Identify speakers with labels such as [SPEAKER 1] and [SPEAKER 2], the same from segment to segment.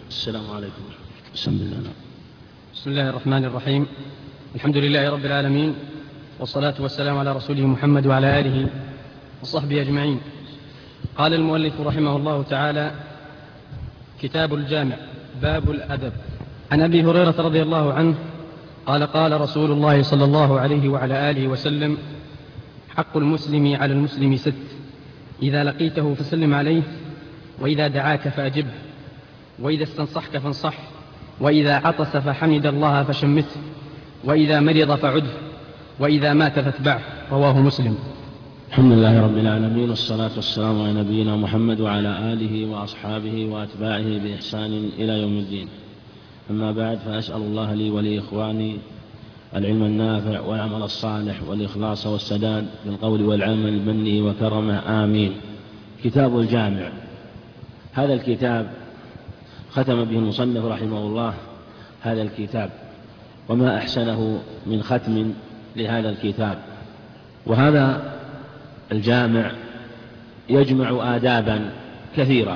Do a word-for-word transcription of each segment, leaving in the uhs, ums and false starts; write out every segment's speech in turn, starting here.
[SPEAKER 1] السلام عليكم. بسم الله.
[SPEAKER 2] بسم الله الرحمن الرحيم. الحمد لله رب العالمين، والصلاة والسلام على رسوله محمد وعلى آله وصحبه أجمعين. قال المؤلف رحمه الله تعالى: كتاب الجامع، باب الأدب. عن أبي هريرة رضي الله عنه قال: قال رسول الله صلى الله عليه وعلى آله وسلم: حق المسلم على المسلم ست: إذا لقيته فسلم عليه، وإذا دعاك فأجبه، وإذا استنصحك فانصح، وإذا عطس فحمد الله فشمته، وإذا مرض فعده، وإذا مات فاتبعه. رواه مسلم.
[SPEAKER 1] الحمد لله رب العالمين، والصلاة والسلام على نبينا محمد وعلى آله وأصحابه وأتباعه بإحسان إلى يوم الدين. أما بعد، فأسأل الله لي ولإخواني العلم النافع والعمل الصالح والإخلاص والسداد في القول والعمل بمنه وكرمه، آمين. كتاب الجامع، هذا الكتاب ختم به المصنف رحمه الله هذا الكتاب، وما أحسنه من ختم لهذا الكتاب. وهذا الجامع يجمع آدابا كثيرة،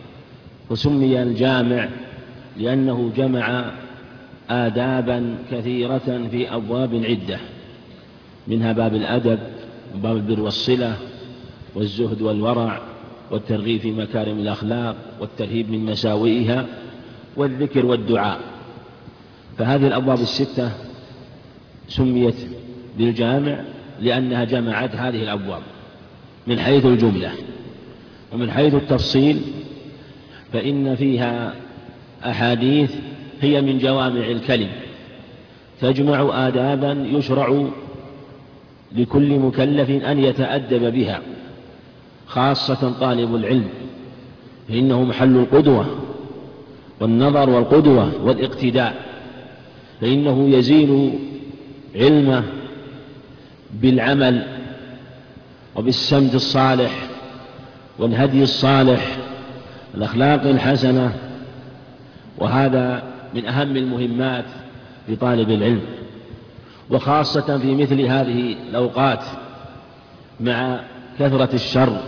[SPEAKER 1] وسمي الجامع لأنه جمع آدابا كثيرة في أبواب عدة، منها باب الأدب وباب البر والصلة والزهد والورع والترغيب في مكارم الأخلاق والترهيب من مساوئها والذكر والدعاء. فهذه الأبواب الستة سميت بالجامع لأنها جمعت هذه الأبواب من حيث الجملة. ومن حيث التفصيل فإن فيها أحاديث هي من جوامع الكلم، تجمع آدابا يشرع لكل مكلف أن يتأدب بها، خاصة طالب العلم، فإنه محل القدوة والنظر والقدوة والاقتداء، فإنه يزين علمه بالعمل وبالسمت الصالح والهدي الصالح والأخلاق الحسنة، وهذا من أهم المهمات لطالب العلم، وخاصة في مثل هذه الأوقات مع كثرة الشر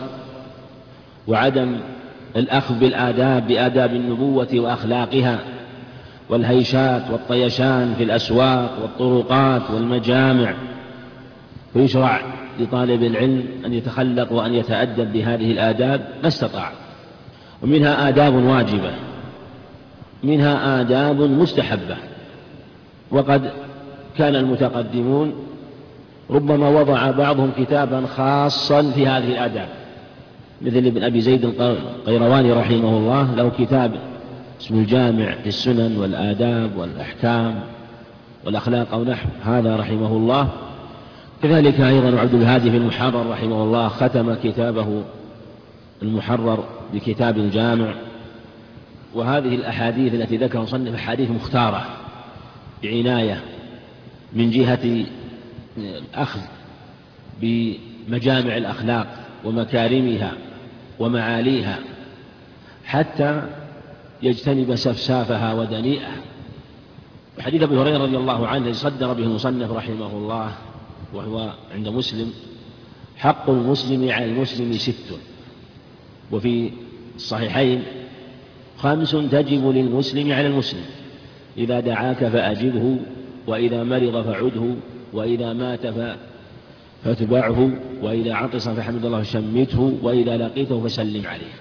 [SPEAKER 1] وعدم الأخذ بالآداب بآداب النبوة وأخلاقها، والهيشات والطيشان في الأسواق والطرقات والمجامع. فيشرع لطالب العلم أن يتخلق وأن يتأدب بهذه الآداب ما استطاع. ومنها آداب واجبة، منها آداب مستحبة. وقد كان المتقدمون ربما وضع بعضهم كتابا خاصا في هذه الآداب، مثل ابن أبي زيد القيرواني رحمه الله له كتاب اسمه الجامع في السنن والآداب والأحكام والأخلاق أو نحو هذا رحمه الله. كذلك أيضا عبد الهادي في المحرر رحمه الله ختم كتابه المحرر بكتاب الجامع. وهذه الأحاديث التي ذكر مصنف أحاديث مختارة بعناية من جهة الأخذ بمجامع الأخلاق ومكارمها ومعاليها، حتى يجتنب سفسافها ودنيئها. حديث أبي هريرة رضي الله عنه الذي صدر به المصنف رحمه الله وهو عند مسلم: حق المسلم على المسلم ست. وفي الصحيحين: خمس تجب للمسلم على المسلم: إذا دعاك فأجبه، وإذا مرض فعده، وإذا مات فاتبعه، وإذا عطس فحمد الله فشمته، وإذا لقيته فسلم عليه.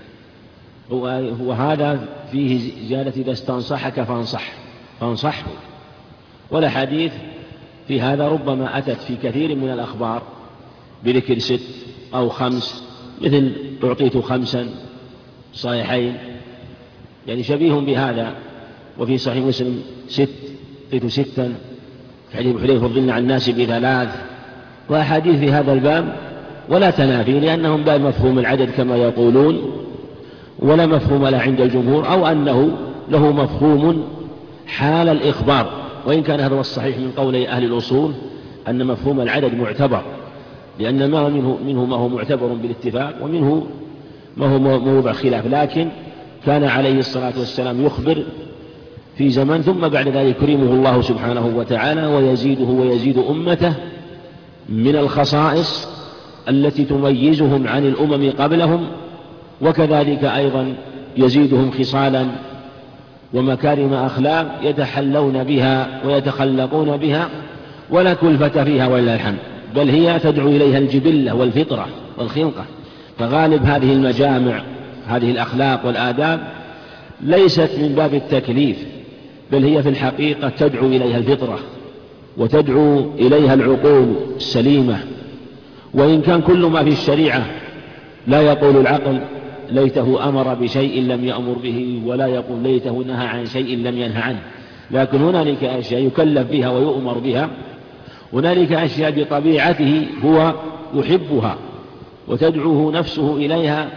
[SPEAKER 1] وهذا فيه زيادة: إذا استنصحك فانصح فانصحه. والأحاديث في هذا ربما أتت في كثير من الأخبار بذكر ست أو خمس، مثل أعطيت خمسا صحيحين، يعني شبيه بهذا. وفي صحيح مسلم: ست أعطيت ستا، في حديث حذيفة: فضلنا عن الناس بثلاث. وأحاديث في هذا الباب ولا تنافي، لأنهم باب مفهوم العدد كما يقولون، ولا مفهوم له عند الجمهور، أو أنه له مفهوم حال الإخبار، وإن كان هذا هو الصحيح من قولي أهل الأصول أن مفهوم العدد معتبر، لأن ما منه, منه ما هو معتبر بالاتفاق، ومنه ما هو موضع خلاف. لكن كان عليه الصلاة والسلام يخبر في زمن، ثم بعد ذلك يكرمه الله سبحانه وتعالى ويزيده ويزيد أمته من الخصائص التي تميزهم عن الأمم قبلهم، وكذلك أيضا يزيدهم خصالا ومكارم أخلاق يتحلون بها ويتخلقون بها، ولا كلفة فيها ولله الحمد، بل هي تدعو إليها الجبلة والفطرة والخلقة. فغالب هذه المجامع هذه الأخلاق والآداب ليست من باب التكليف، بل هي في الحقيقة تدعو إليها الفطرة وتدعو إليها العقول السليمة. وإن كان كل ما في الشريعة لا يقول العقل ليته أمر بشيء لم يأمر به، ولا يقول ليته نهى عن شيء لم ينهى عنه، لكن هنالك أشياء يكلف بها ويؤمر بها، هنالك أشياء بطبيعته هو يحبها وتدعوه نفسه إليها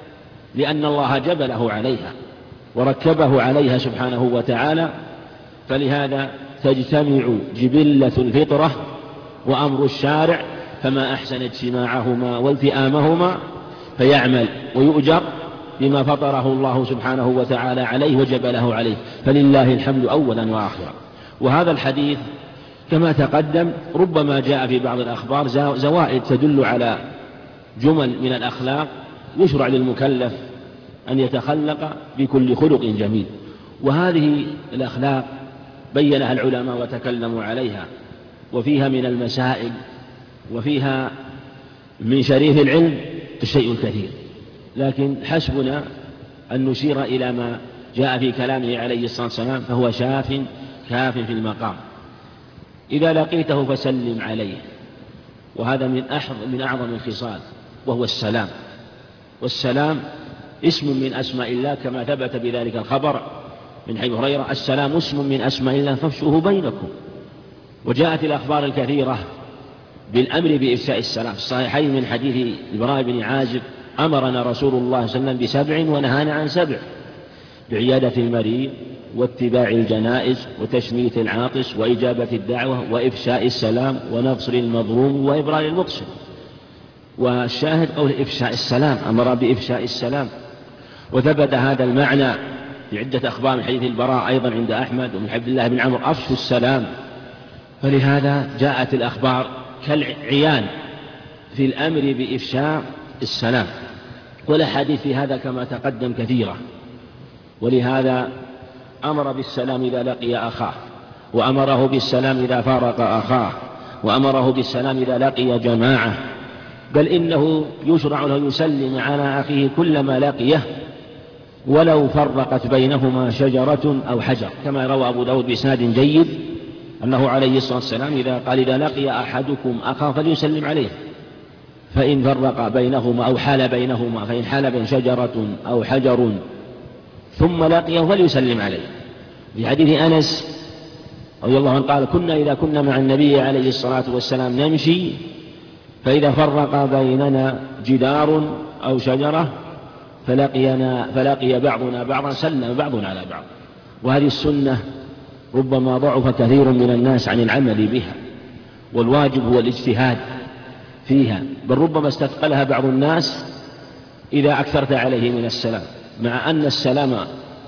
[SPEAKER 1] لأن الله جبله عليها وركبه عليها سبحانه وتعالى. فلهذا تجتمع جبلة الفطرة وأمر الشارع، فما أحسن اجتماعهما والتئامهما، فيعمل ويؤجر بما فطره الله سبحانه وتعالى عليه وجبله عليه، فلله الحمد أولا وآخرا. وهذا الحديث كما تقدم ربما جاء في بعض الأخبار زوائد تدل على جمل من الأخلاق يشرع للمكلف أن يتخلق بكل خلق جميل. وهذه الأخلاق بينها العلماء وتكلموا عليها، وفيها من المسائل وفيها من شريف العلم الشيء الكثير، لكن حسبنا أن نشير إلى ما جاء في كلامه عليه الصلاة والسلام، فهو شاف كاف في المقام. إذا لقيته فسلم عليه، وهذا من من أعظم الخصال، وهو السلام. والسلام اسم من أسماء الله كما ثبت بذلك الخبر من حديث هريرة: السلام اسم من أسماء الله فافشوه بينكم. وجاءت الأخبار الكثيرة بالأمر بإفشاء السلام في الصحيحين من حديث البراء بن عازب: أمرنا رسول الله صلى الله عليه وسلم بسبع ونهانا عن سبع: بعيادة المريض، واتباع الجنائز، وتشميت العاطس، وإجابة الدعوة، وإفشاء السلام، ونصر المظلوم، وإبرار المقسم. والشاهد قول إفشاء السلام، أمر بإفشاء السلام. وثبت هذا المعنى في عدة أخبار من حديث البراء أيضا عند أحمد ومن عبد الله بن عمرو: أفشوا السلام. فلهذا جاءت الأخبار كالعيان في الأمر بإفشاء السلام، والأحاديث في هذا كما تقدم كثيرة. ولهذا أمر بالسلام إذا لقي أخاه، وأمره بالسلام إذا فارق أخاه، وأمره بالسلام إذا لقي جماعة، بل إنه يشرع له يسلم على أخيه كلما لقيه ولو فرقت بينهما شجرة أو حجر، كما روى أبو داود بإسناد جيد أنه عليه الصلاة والسلام إذا قال: إذا لقي أحدكم أخاه فليسلم عليه، فإن فرق بينهما أو حال بينهما، فإن حال بين شجرة أو حجر ثم لقيه فليسلم عليه. في حديث أنس رضي الله عنه قال: كنا إذا كنا مع النبي عليه الصلاة والسلام نمشي، فإذا فرق بيننا جدار أو شجرة فلقينا فلقي بعضنا بعضا سلم بعضنا على بعض. وهذه السنة ربما ضعف كثير من الناس عن العمل بها، والواجب هو الاجتهاد فيها، بل ربما استثقلها بعض الناس إذا أكثرت عليه من السلام، مع أن السلام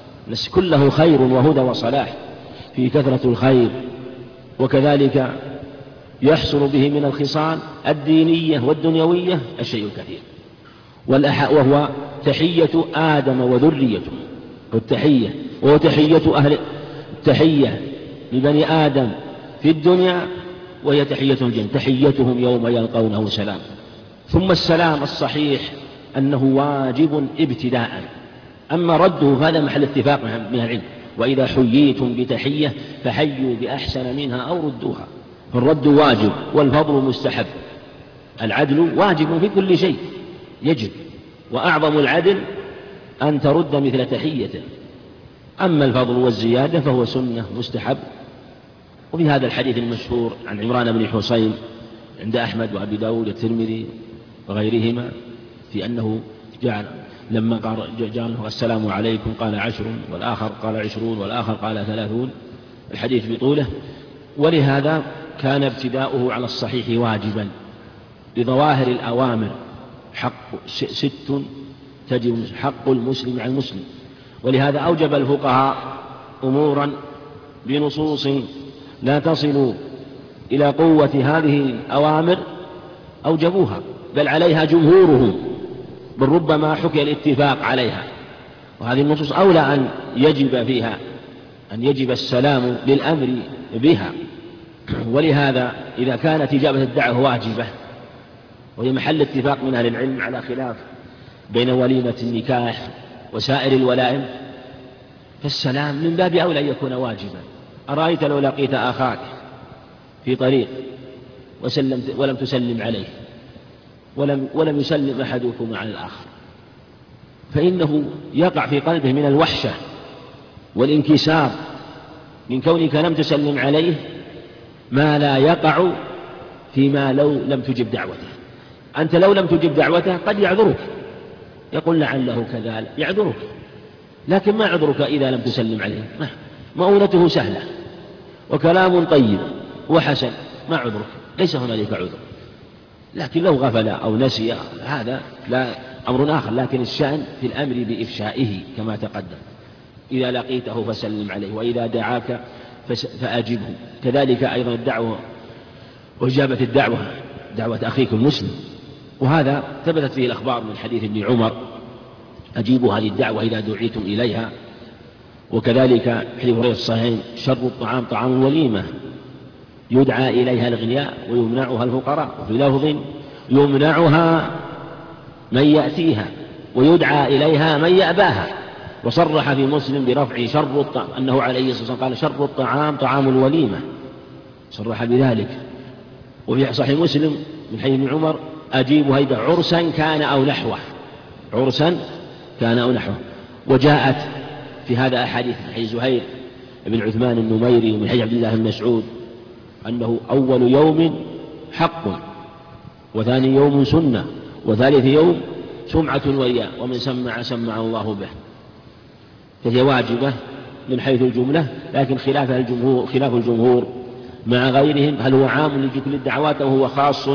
[SPEAKER 1] كله خير وهدى وصلاح، في كثرة الخير، وكذلك يحصل به من الخصال الدينية والدنيوية الشيء الكثير. وهو تحية آدم وذريته، والتحية وهو تحية أهل التحية لبني آدم في الدنيا، وهي تحية الجنة، تحيتهم يوم يلقونه سلام. ثم السلام الصحيح أنه واجب ابتداء، أما رده فهذا محل اتفاق من العلم: وإذا حييتم بتحية فحيوا بأحسن منها أو ردوها. فالرد واجب والفضل مستحب. العدل واجب في كل شيء يجب، وأعظم العدل أن ترد مثل تحيته. أما الفضل والزيادة فهو سنة مستحب. وفي هذا الحديث المشهور عن عمران بن حصين عند أحمد وأبي داود والترمذي وغيرهما في أنه جعل لما قال السلام عليكم قال عشر، والآخر قال عشرون، والآخر قال ثلاثون، الحديث بطوله. ولهذا كان ابتداؤه على الصحيح واجبا لظواهر الأوامر: حق ست تجب حق المسلم على المسلم. ولهذا أوجب الفقهاء أمورا بنصوص لا تصل إلى قوة هذه الأوامر أوجبوها، بل عليها جمهورهم، بل ربما حكي الاتفاق عليها. وهذه النصوص أولى أن يجب فيها أن يجب السلام للأمر بها. ولهذا إذا كانت إجابة الدعوة واجبة وهي محل اتفاق من أهل العلم على خلاف بين وليمة النكاح وسائر الولائم، فالسلام من باب أولى أن يكون واجبا. أرأيت لو لقيت أخاك في طريق وسلمت ولم تسلم عليه ولم, ولم يسلم أحدكم على الآخر، فإنه يقع في قلبه من الوحشة والانكسار من كونك لم تسلم عليه ما لا يقع فيما لو لم تجب دعوته. أنت لو لم تجب دعوته قد يعذرك، يقول لعله كذلك، يعذرك، لكن ما عذرك إذا لم تسلم عليه؟ مؤونته سهلة وكلام طيب وحسن، ما عذرك؟ ليس هنالك عذر. لكن لو غفل أو نسي هذا لا أمر آخر، لكن الشأن في الأمر بإفشائه كما تقدم. إذا لقيته فسلم عليه، وإذا دعاك فأجبه. كذلك أيضا الدعوة وإجابة الدعوة، دعوة أخيك المسلم، وهذا ثبتت فيه الأخبار من حديث ابن عمر: أجيبوا هذه الدعوة إذا دعيتم إليها. وكذلك حديث هريرة الصحيحين: شر الطعام طعام الوليمة يدعى إليها الغنياء ويمنعها الفقراء، وفي لفظ: يمنعها من يأتيها ويدعى إليها من يأباها. وصرح في مسلم برفع شر الطعام، أنه عليه الصلاة والسلام قال: شر الطعام طعام الوليمة، صرح بذلك. وفي صحيح مسلم من حديث ابن عمر: أجيبوا هيدا عرسا كان أو نحوه، عرسا كان أو نحوه. وجاءت في هذا أحاديث من حديث زهير بن عثمان النميري ومن حديث عبد الله بن مسعود أنه أول يوم حق، وثاني يوم سنة، وثالث يوم سمعة ورياء، ومن سمع سمع الله به. فهي واجبة من حيث الجملة، لكن خلاف الجمهور خلاف الجمهور مع غيرهم هل هو عام لكل الدعوات أو هو خاص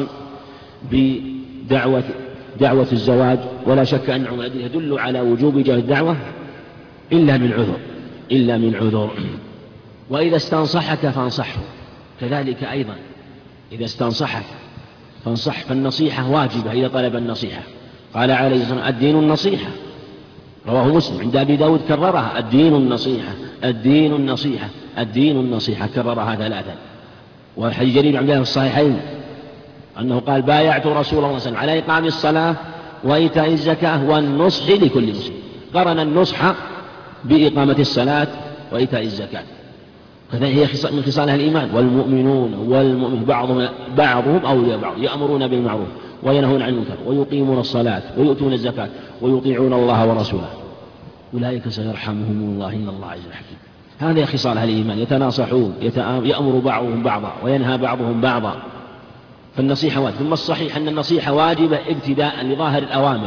[SPEAKER 1] بدعوة دعوة الزواج. ولا شك أن الأدلة يدل على وجوب إجابة الدعوة إلا من عذر إلا من عذر. وإذا استنصحك فانصحه، كذلك أيضا إذا استنصحك فانصح، فالنصيحة واجبة إذا طلب النصيحة. قال عليه الصلاة والسلام: الدين النصيحة، رواه مسلم. عند أبي داود كررها: الدين النصيحة، الدين النصيحة، الدين النصيحة، كررها ثلاثا. والحديث جرير عند الصحيحين أنه قال: بايعت رسول الله صلى الله عليه وسلم على إقام الصلاة وإيتاء الزكاة والنصح لكل مسلم. قرن النصح بإقامة الصلاة وإيتاء الزكاة. هذه هي من خصال أهل الإيمان: والمؤمنون والمؤمن بعضهم بعضهم أولياء بعض، يأمرون بالمعروف وينهون عن المنكر ويقيمون الصلاة ويؤتون الزكاة ويطيعون الله ورسوله أولئك سيرحمهم الله إن الله عزيز حكيم. هذه خصال أهل الإيمان: يتناصحون، يأمر بعضهم بعضا وينهى بعضهم بعضا. فالنصيحة واجبة. ثم الصحيح أن النصيحة واجبة ابتداء لظاهر الأوامر.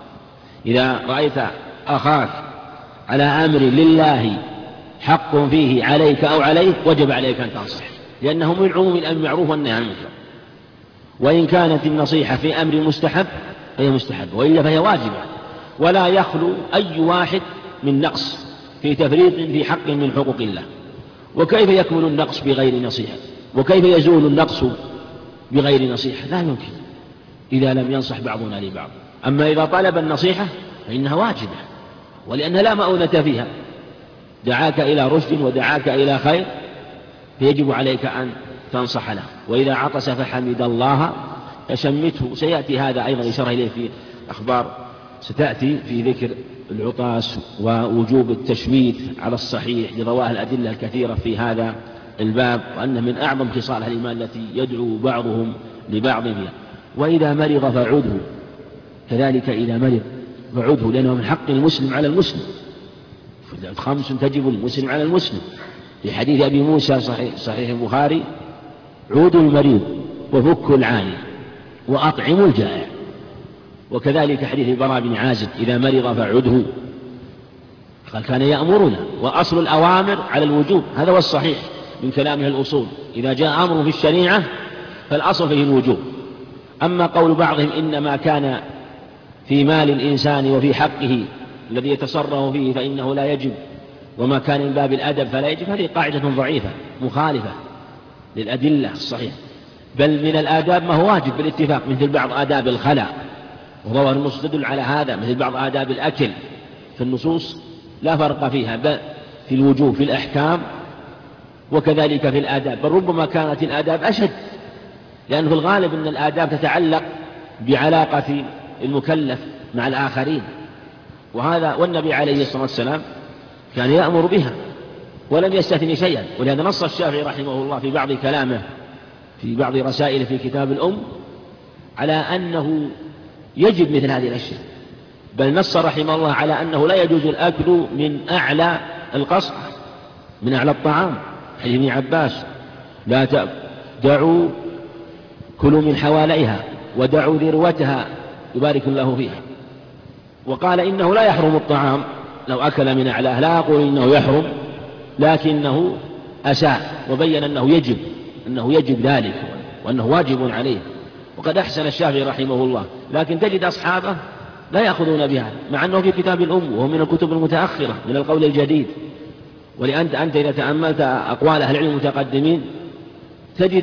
[SPEAKER 1] إذا رأيت أخاك على أمر لله حق فيه عليك أو عليه وجب عليك أن تنصح، لأنه من عموم الأمر بالمعروف والنهي عن المنكر. وإن كانت النصيحة في أمر مستحب فهي مستحب، وإلا فهي واجبة. ولا يخلو أي واحد من نقص في تفريط في حق من حقوق الله. وكيف يكمل النقص بغير نصيحة؟ وكيف يزول النقص بغير نصيحة؟ لا يمكن إذا لم ينصح بعضنا لبعض. أما إذا طلب النصيحة فإنها واجبة، ولأن لا مؤونة فيها، دعاك إلى رشد ودعاك إلى خير فيجب عليك أن تنصح له. وإذا عطس فحمد الله فشمته. سيأتي هذا أيضا إشارة إليه في أخبار ستأتي في ذكر العطاس ووجوب التشميت على الصحيح لظواهر الأدلة الكثيرة في هذا الباب، وأنه من أعظم خصال الإيمان التي يدعو بعضهم لبعض فيها. وإذا مرض فعده، كذلك إذا مرض فعده، لأنه من حق المسلم على المسلم. خمس تجب المسلم على المسلم، في حديث أبي موسى صحيح, صحيح البخاري: عود المريض وفك العاني وأطعم الجائع. وكذلك حديث البراء بن عازب: إذا مرض فعده. قال: كان يأمرنا، وأصل الأوامر على الوجوب، هذا هو الصحيح من كلامه الأصول. إذا جاء أمر في الشريعة فالأصل فيه الوجوب. أما قول بعضهم إنما كان في مال الإنسان وفي حقه الذي يتصرف فيه فإنه لا يجب، وما كان من باب الأدب فلا يجب، هذه قاعدة ضعيفة مخالفة للأدلة الصحيحة. بل من الآداب ما هو واجب بالاتفاق، مثل بعض آداب الخلاء، وظواهر النصوص تدل على هذا، مثل بعض آداب الأكل، في النصوص لا فرق فيها، بل في الوجوه في الأحكام وكذلك في الآداب، بل ربما كانت الآداب أشد، لأنه في الغالب أن الآداب تتعلق بعلاقة المكلف مع الآخرين، وهذا والنبي عليه الصلاة والسلام كان يأمر بها ولم يستثني شيئا. ولهذا نص الشافعي رحمه الله في بعض كلامه في بعض رسائله في كتاب الأم على أنه يجب مثل هذه الأشياء، بل نص رحمه الله على أنه لا يجوز الأكل من أعلى القصع، من أعلى الطعام، حديث ابن عباس: لا دعوا كلوا من حواليها ودعوا ذروتها يبارك الله فيها. وقال إنه لا يحرم الطعام لو أكل من أعلاه، لا أقول إنه يحرم لكنه أساء، وبين أنه يجب أنه يجب ذلك وأنه واجب عليه. وقد أحسن الشافعي رحمه الله، لكن تجد أصحابه لا يأخذون بها، مع أنه في كتاب الأم وهو من الكتب المتأخرة من القول الجديد. ولأنت أنت إذا تأملت أقوال أهل العلم المتقدمين تجد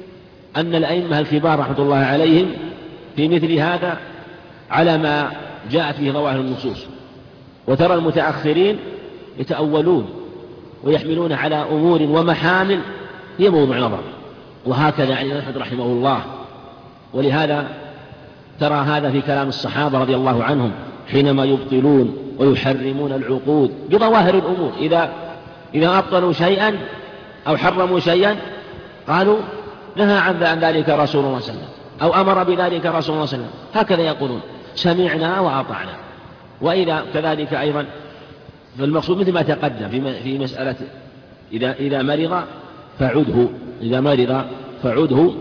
[SPEAKER 1] أن الأئمة الكبار رحمة الله عليهم في مثل هذا على ما جاءت به ظواهر النصوص، وترى المتأخرين يتأولون ويحملون على أمور ومحامل هي موضوع نظر، وهكذا يعني أحمد رحمه الله. ولهذا ترى هذا في كلام الصحابة رضي الله عنهم حينما يبطلون ويحرمون العقود بظواهر الأمور، إذا إذا أبطلوا شيئا أو حرموا شيئا قالوا نهى عن ذلك رسول الله صلى الله عليه وسلم أو أمر بذلك رسول الله صلى الله عليه وسلم، هكذا يقولون سمعنا وأطعنا. وإذا كذلك أيضا فالمقصود مثل ما تقدم في مسألة إذا إذا مرض فعده، إذا مرض فعده،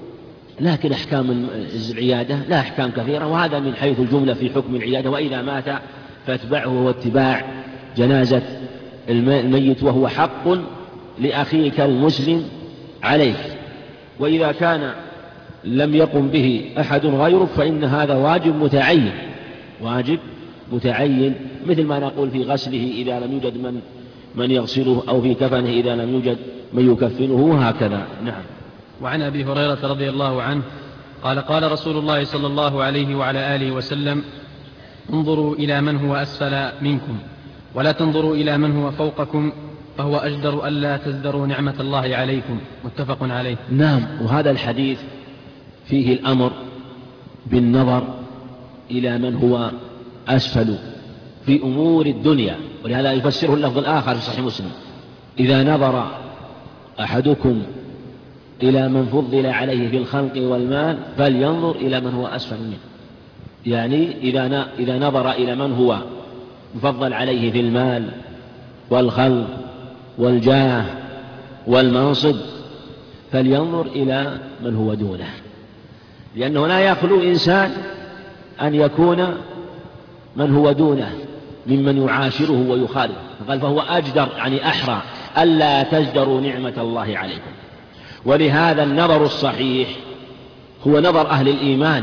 [SPEAKER 1] لكن أحكام العيادة لا أحكام كثيرة، وهذا من حيث الجملة في حكم العيادة. وإذا مات فاتبعه واتباع جنازة الميت وهو حق لأخيك المسلم عليك. وإذا كان لم يقم به أحد غيرك فإن هذا واجب متعين، واجب متعين، مثل ما نقول في غسله إذا لم يوجد من من يغسله، أو في كفنه إذا لم يوجد من يكفنه، هكذا. نعم.
[SPEAKER 2] وعن أبي هريرة رضي الله عنه قال: قال رسول الله صلى الله عليه وعلى آله وسلم: انظروا إلى من هو أسفل منكم ولا تنظروا إلى من هو فوقكم، فهو أجدر ألا تزدروا نعمة الله عليكم. متفق عليه.
[SPEAKER 1] نعم. وهذا الحديث فيه الأمر بالنظر إلى من هو أسفل في أمور الدنيا، ولهذا يفسره اللفظ الآخر في صحيح مسلم: إذا نظر أحدكم إلى من فضل عليه في الخلق والمال فلينظر إلى من هو أسفل منه. يعني إذا إذا نظر إلى من هو مفضل عليه في المال والخلق والجاه والمنصب فلينظر إلى من هو دونه، لأنه لا يخلو إنسان أن يكون من هو دونه ممن يعاشره ويخالفه. قال: فهو أجدر يعني أحرى ألا تزدروا نعمة الله عليكم. ولهذا النظر الصحيح هو نظر أهل الإيمان،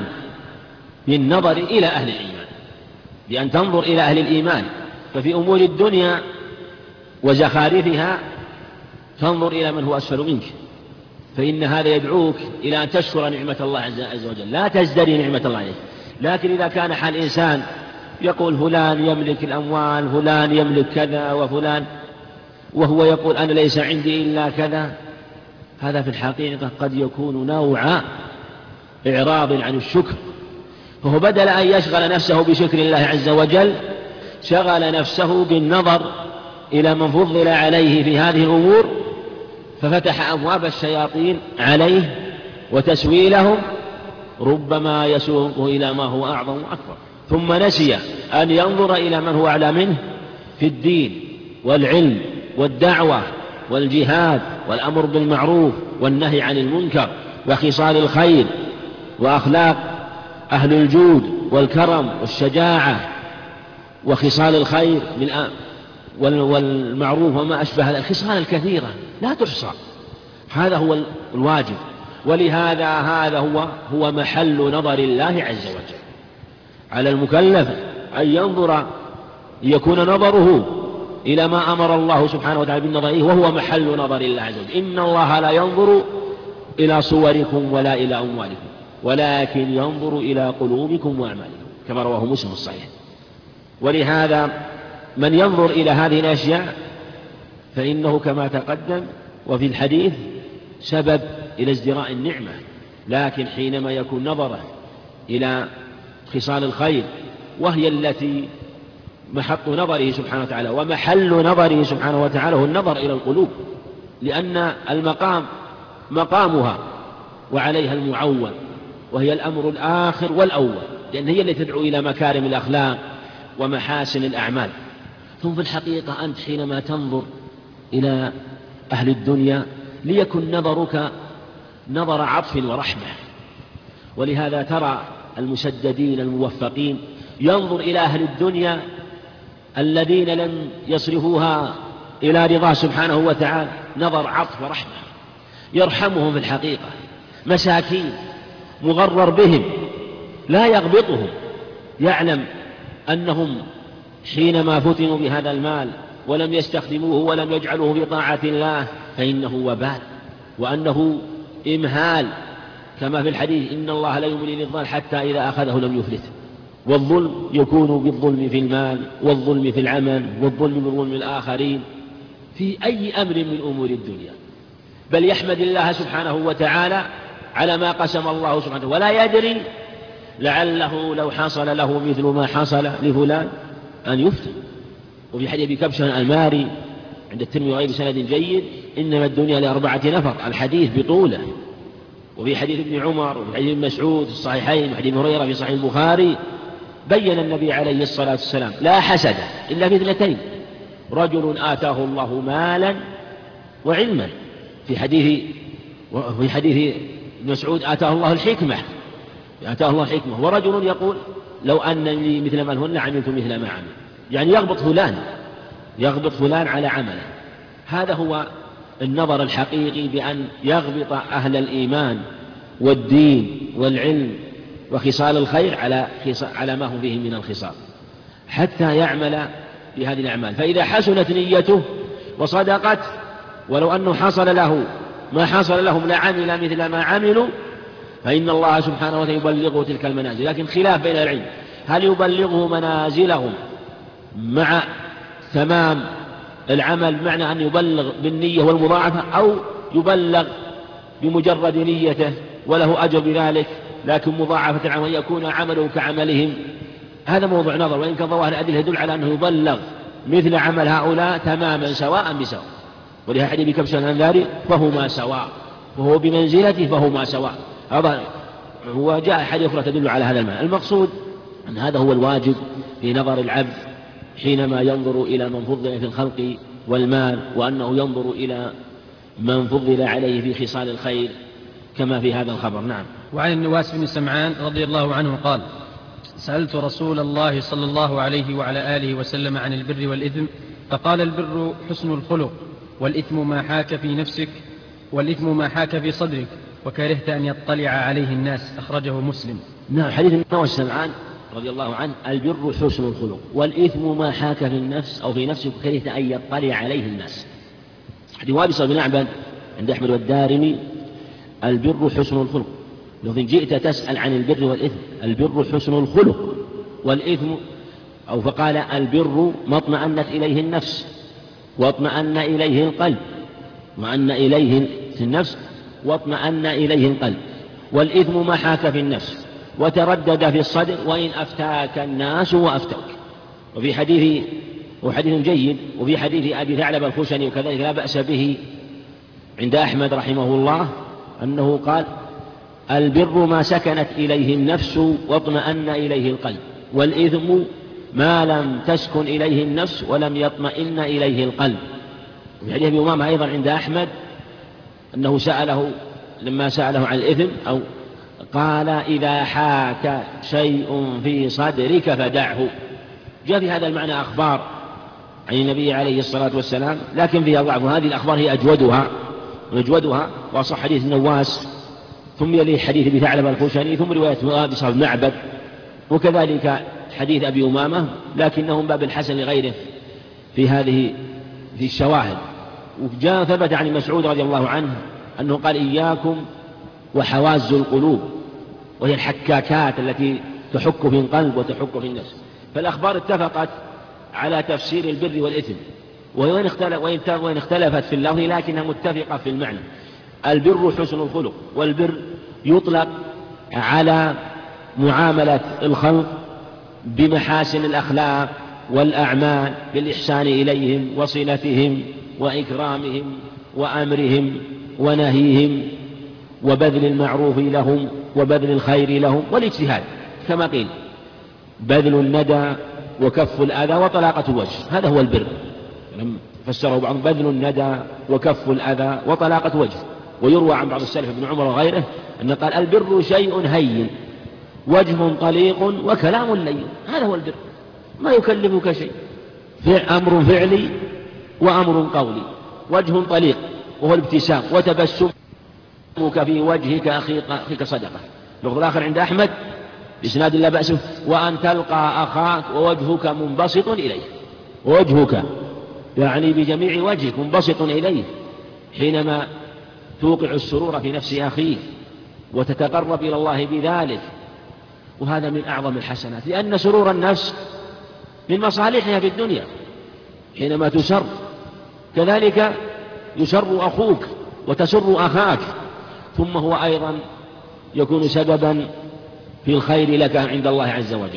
[SPEAKER 1] بالنظر إلى أهل الإيمان، بأن تنظر إلى أهل الإيمان. ففي أمور الدنيا وزخارفها تنظر إلى من هو أسفل منك، فإن هذا يدعوك إلى أن تشكر نعمة الله عز وجل، لا تزدري نعمة الله عليك. لكن إذا كان حال إنسان يقول فلان يملك الأموال، فلان يملك كذا وفلان، وهو يقول أنا ليس عندي إلا كذا، هذا في الحقيقة قد يكون نوع إعراض عن الشكر. فهو بدل أن يشغل نفسه بشكر الله عز وجل شغل نفسه بالنظر إلى من فضل عليه في هذه الأمور، ففتح أبواب الشياطين عليه وتسويلهم، ربما يسوقه إلى ما هو أعظم وأكبر. ثم نسي أن ينظر إلى من هو أعلى منه في الدين والعلم والدعوة والجهاد والأمر بالمعروف والنهي عن المنكر وخصال الخير وأخلاق أهل الجود والكرم والشجاعة وخصال الخير والمعروف وما أشبه هذا، الخصال الكثيرة لا تحصى. هذا هو الواجب، ولهذا هذا هو هو محل نظر الله عز وجل. على المكلف أن ينظر ليكون نظره إلى ما أمر الله سبحانه وتعالى بالنظر إليه، وهو محل نظر الله عز وجل. إن الله لا ينظر إلى صوركم ولا إلى أموالكم ولكن ينظر إلى قلوبكم وأعمالكم، كما رواه مسلم الصحيح. ولهذا من ينظر إلى هذه الأشياء فإنه كما تقدم وفي الحديث سبب إلى ازدراء النعمة، لكن حينما يكون نظره إلى خصال الخير وهي التي محط نظره سبحانه وتعالى ومحل نظره سبحانه وتعالى هو النظر إلى القلوب، لأن المقام مقامها وعليها المعول، وهي الأمر الآخر والأول، لأن هي التي تدعو إلى مكارم الأخلاق ومحاسن الأعمال. ثم في الحقيقة أنت حينما تنظر إلى أهل الدنيا ليكن نظرك نظر عطف ورحمة، ولهذا ترى المسددين الموفقين ينظر إلى أهل الدنيا الذين لم يصرفوها إلى رضاه سبحانه وتعالى نظر عطف ورحمة، يرحمهم في الحقيقة، مساكين مغرر بهم لا يغبطهم، يعلم أنهم حينما فتنوا بهذا المال ولم يستخدموه ولم يجعلوه بطاعة الله فإنه وبال، وأنه إمهال، كما في الحديث إن الله لا يملي للظالم حتى إذا أخذه لم يفلت. والظلم يكون بالظلم في المال، والظلم في العمل، والظلم بظلم الآخرين في أي أمر من أمور الدنيا، بل يحمد الله سبحانه وتعالى على ما قسم الله سبحانه، ولا يدري لعله لو حصل له مثل ما حصل لفلان أن يفتن. وفي حديث أبي كبشة الماري عند الترمذي وغيره بسند جيد إنما الدنيا لأربعة نفر، الحديث بطوله. وفي حديث ابن عمر وفي حديث ابن مسعود في الصحيحين وحديث هريرة في صحيح البخاري بين النبي عليه الصلاة والسلام لا حسد إلا في اثنتين: رجل آتاه الله مالا وعلما، في حديث وفي حديث ابن مسعود آتاه الله الحكمة، آتاه الله الحكمة، ورجل يقول لو أن لي مثل ما لهن عملت مثل ما عمل، يعني يغبط فلان يغبط فلان على عمله. هذا هو النظر الحقيقي، بأن يغبط أهل الإيمان والدين والعلم وخصال الخير على على ما هم به من الخصال حتى يعمل بهذه الأعمال. فإذا حسنت نيته وصدقت ولو أنه حصل له ما حصل لهم لعمل مثل ما عملوا فإن الله سبحانه وتعالى يبلغه تلك المنازل. لكن خلاف بين العلم، هل يبلغه منازلهم مع تمام العمل بمعنى أن يبلغ بالنية والمضاعفة، أو يبلغ بمجرد نيته وله أجر بذلك لكن مضاعفة العمل يكون عمله كعملهم؟ هذا موضوع نظر، وإن كان ظواهر الأدلة يدل على أنه يبلغ مثل عمل هؤلاء تماما سواء بسواء. ولهذا حديث أبي كبشة الأنذاري فهما سواء، وهو بمنزلته فهما سواء. هذا هو جاء حديث أخرى تدل على هذا المعنى. المقصود أن هذا هو الواجب في نظر العبد حينما ينظر إلى من فضل في الخلق والمال، وأنه ينظر إلى من فضل عليه في خصال الخير كما في هذا الخبر. نعم.
[SPEAKER 2] وعن النواس بن سمعان رضي الله عنه قال: سألت رسول الله صلى الله عليه وعلى آله وسلم عن البر والإثم، فقال: البر حسن الخلق، والإثم ما حاك في نفسك، والإثم ما حاك في صدرك وكرهت أن يطلع عليه الناس. أخرجه مسلم.
[SPEAKER 1] نعم. حديث النواس بن سمعان رضي الله عنه: البر حسن الخلق، والإثم ما حاك في النفس أو في نفسك وكرهت أن يطلع عليه الناس. حديث وابصة بن معبد عند أحمد والدارمي: البر حسن الخلق. لو جئت تسأل عن البر والإثم، البر حسن الخلق، والإثم أو فقال البر ما اطمأنت إليه النفس واطمأن إليه القلب، اطمأن إليه في النفس واطمأن إليه القلب، والإثم ما حاك في النفس وتردد في الصدر وإن أفتاك الناس وأفتوك. وفي حديث وحديث جيد وفي حديث أبي ثعلبة الخشني وكذلك لا بأس به عند أحمد رحمه الله أنه قال: البر ما سكنت إليه النفس واطمأن إليه القلب، والإثم ما لم تسكن إليه النفس ولم يطمئن إليه القلب. وفي حديث أبي أمامة أيضا عند أحمد أنه سأله لما سأله عن الإثم أو قال: إذا حاك شيء في صدرك فدعه. جاء في هذا المعنى أخبار عن النبي عليه الصلاة والسلام لكن فيها ضعف، وهذه الأخبار هي أجودها وأجودها وأصح حديث النواس، ثم يليه حديث أبي ثعلبة الخشني، ثم رواية وابصة بن معبد، وكذلك حديث أبي أمامة، لكنهم باب الحسن لغيره في هذه في الشواهد. وجاء ثبت عن مسعود رضي الله عنه أنه قال: إياكم وحواز القلوب، وهي الحكاكات التي تحك في القلب وتحك في النفس. فالأخبار اتفقت على تفسير البر والإثم، وإن اختلفت في اللفظ لكنها متفقة في المعنى. البر حسن الخلق، والبر يطلق على معاملة الخلق بمحاسن الأخلاق والأعمال، بالإحسان إليهم وصلتهم وإكرامهم وأمرهم ونهيهم وبذل المعروف لهم وبذل الخير لهم والاجتهاد، كما قيل بذل الندى وكف الأذى وطلاقة الوجه، هذا هو البر. فسره بعضهم بذل الندى وكف الأذى وطلاقة وجه. ويروى عن بعض السلف ابن عمر وغيره أن قال البر شيء هين وجه طليق وكلام لين، هذا هو البر، ما يكلفك شيء، أمر فعلي وأمر قولي، وجه طليق وهو الابتسام، وتبسمك في وجهك أخيك صدقة. اللفظ الآخر عند أحمد بإسناد لا بأس وأن تلقى أخاك ووجهك منبسط إليه، ووجهك يعني بجميع وجهك منبسط إليه حينما توقع السرور في نفس أخيك وتتقرب إلى الله بذلك، وهذا من أعظم الحسنات، لأن سرور النفس من مصالحها في الدنيا حينما تسر، كذلك يسر أخوك وتسر أخاك، ثم هو أيضا يكون سببا في الخير لك عند الله عز وجل.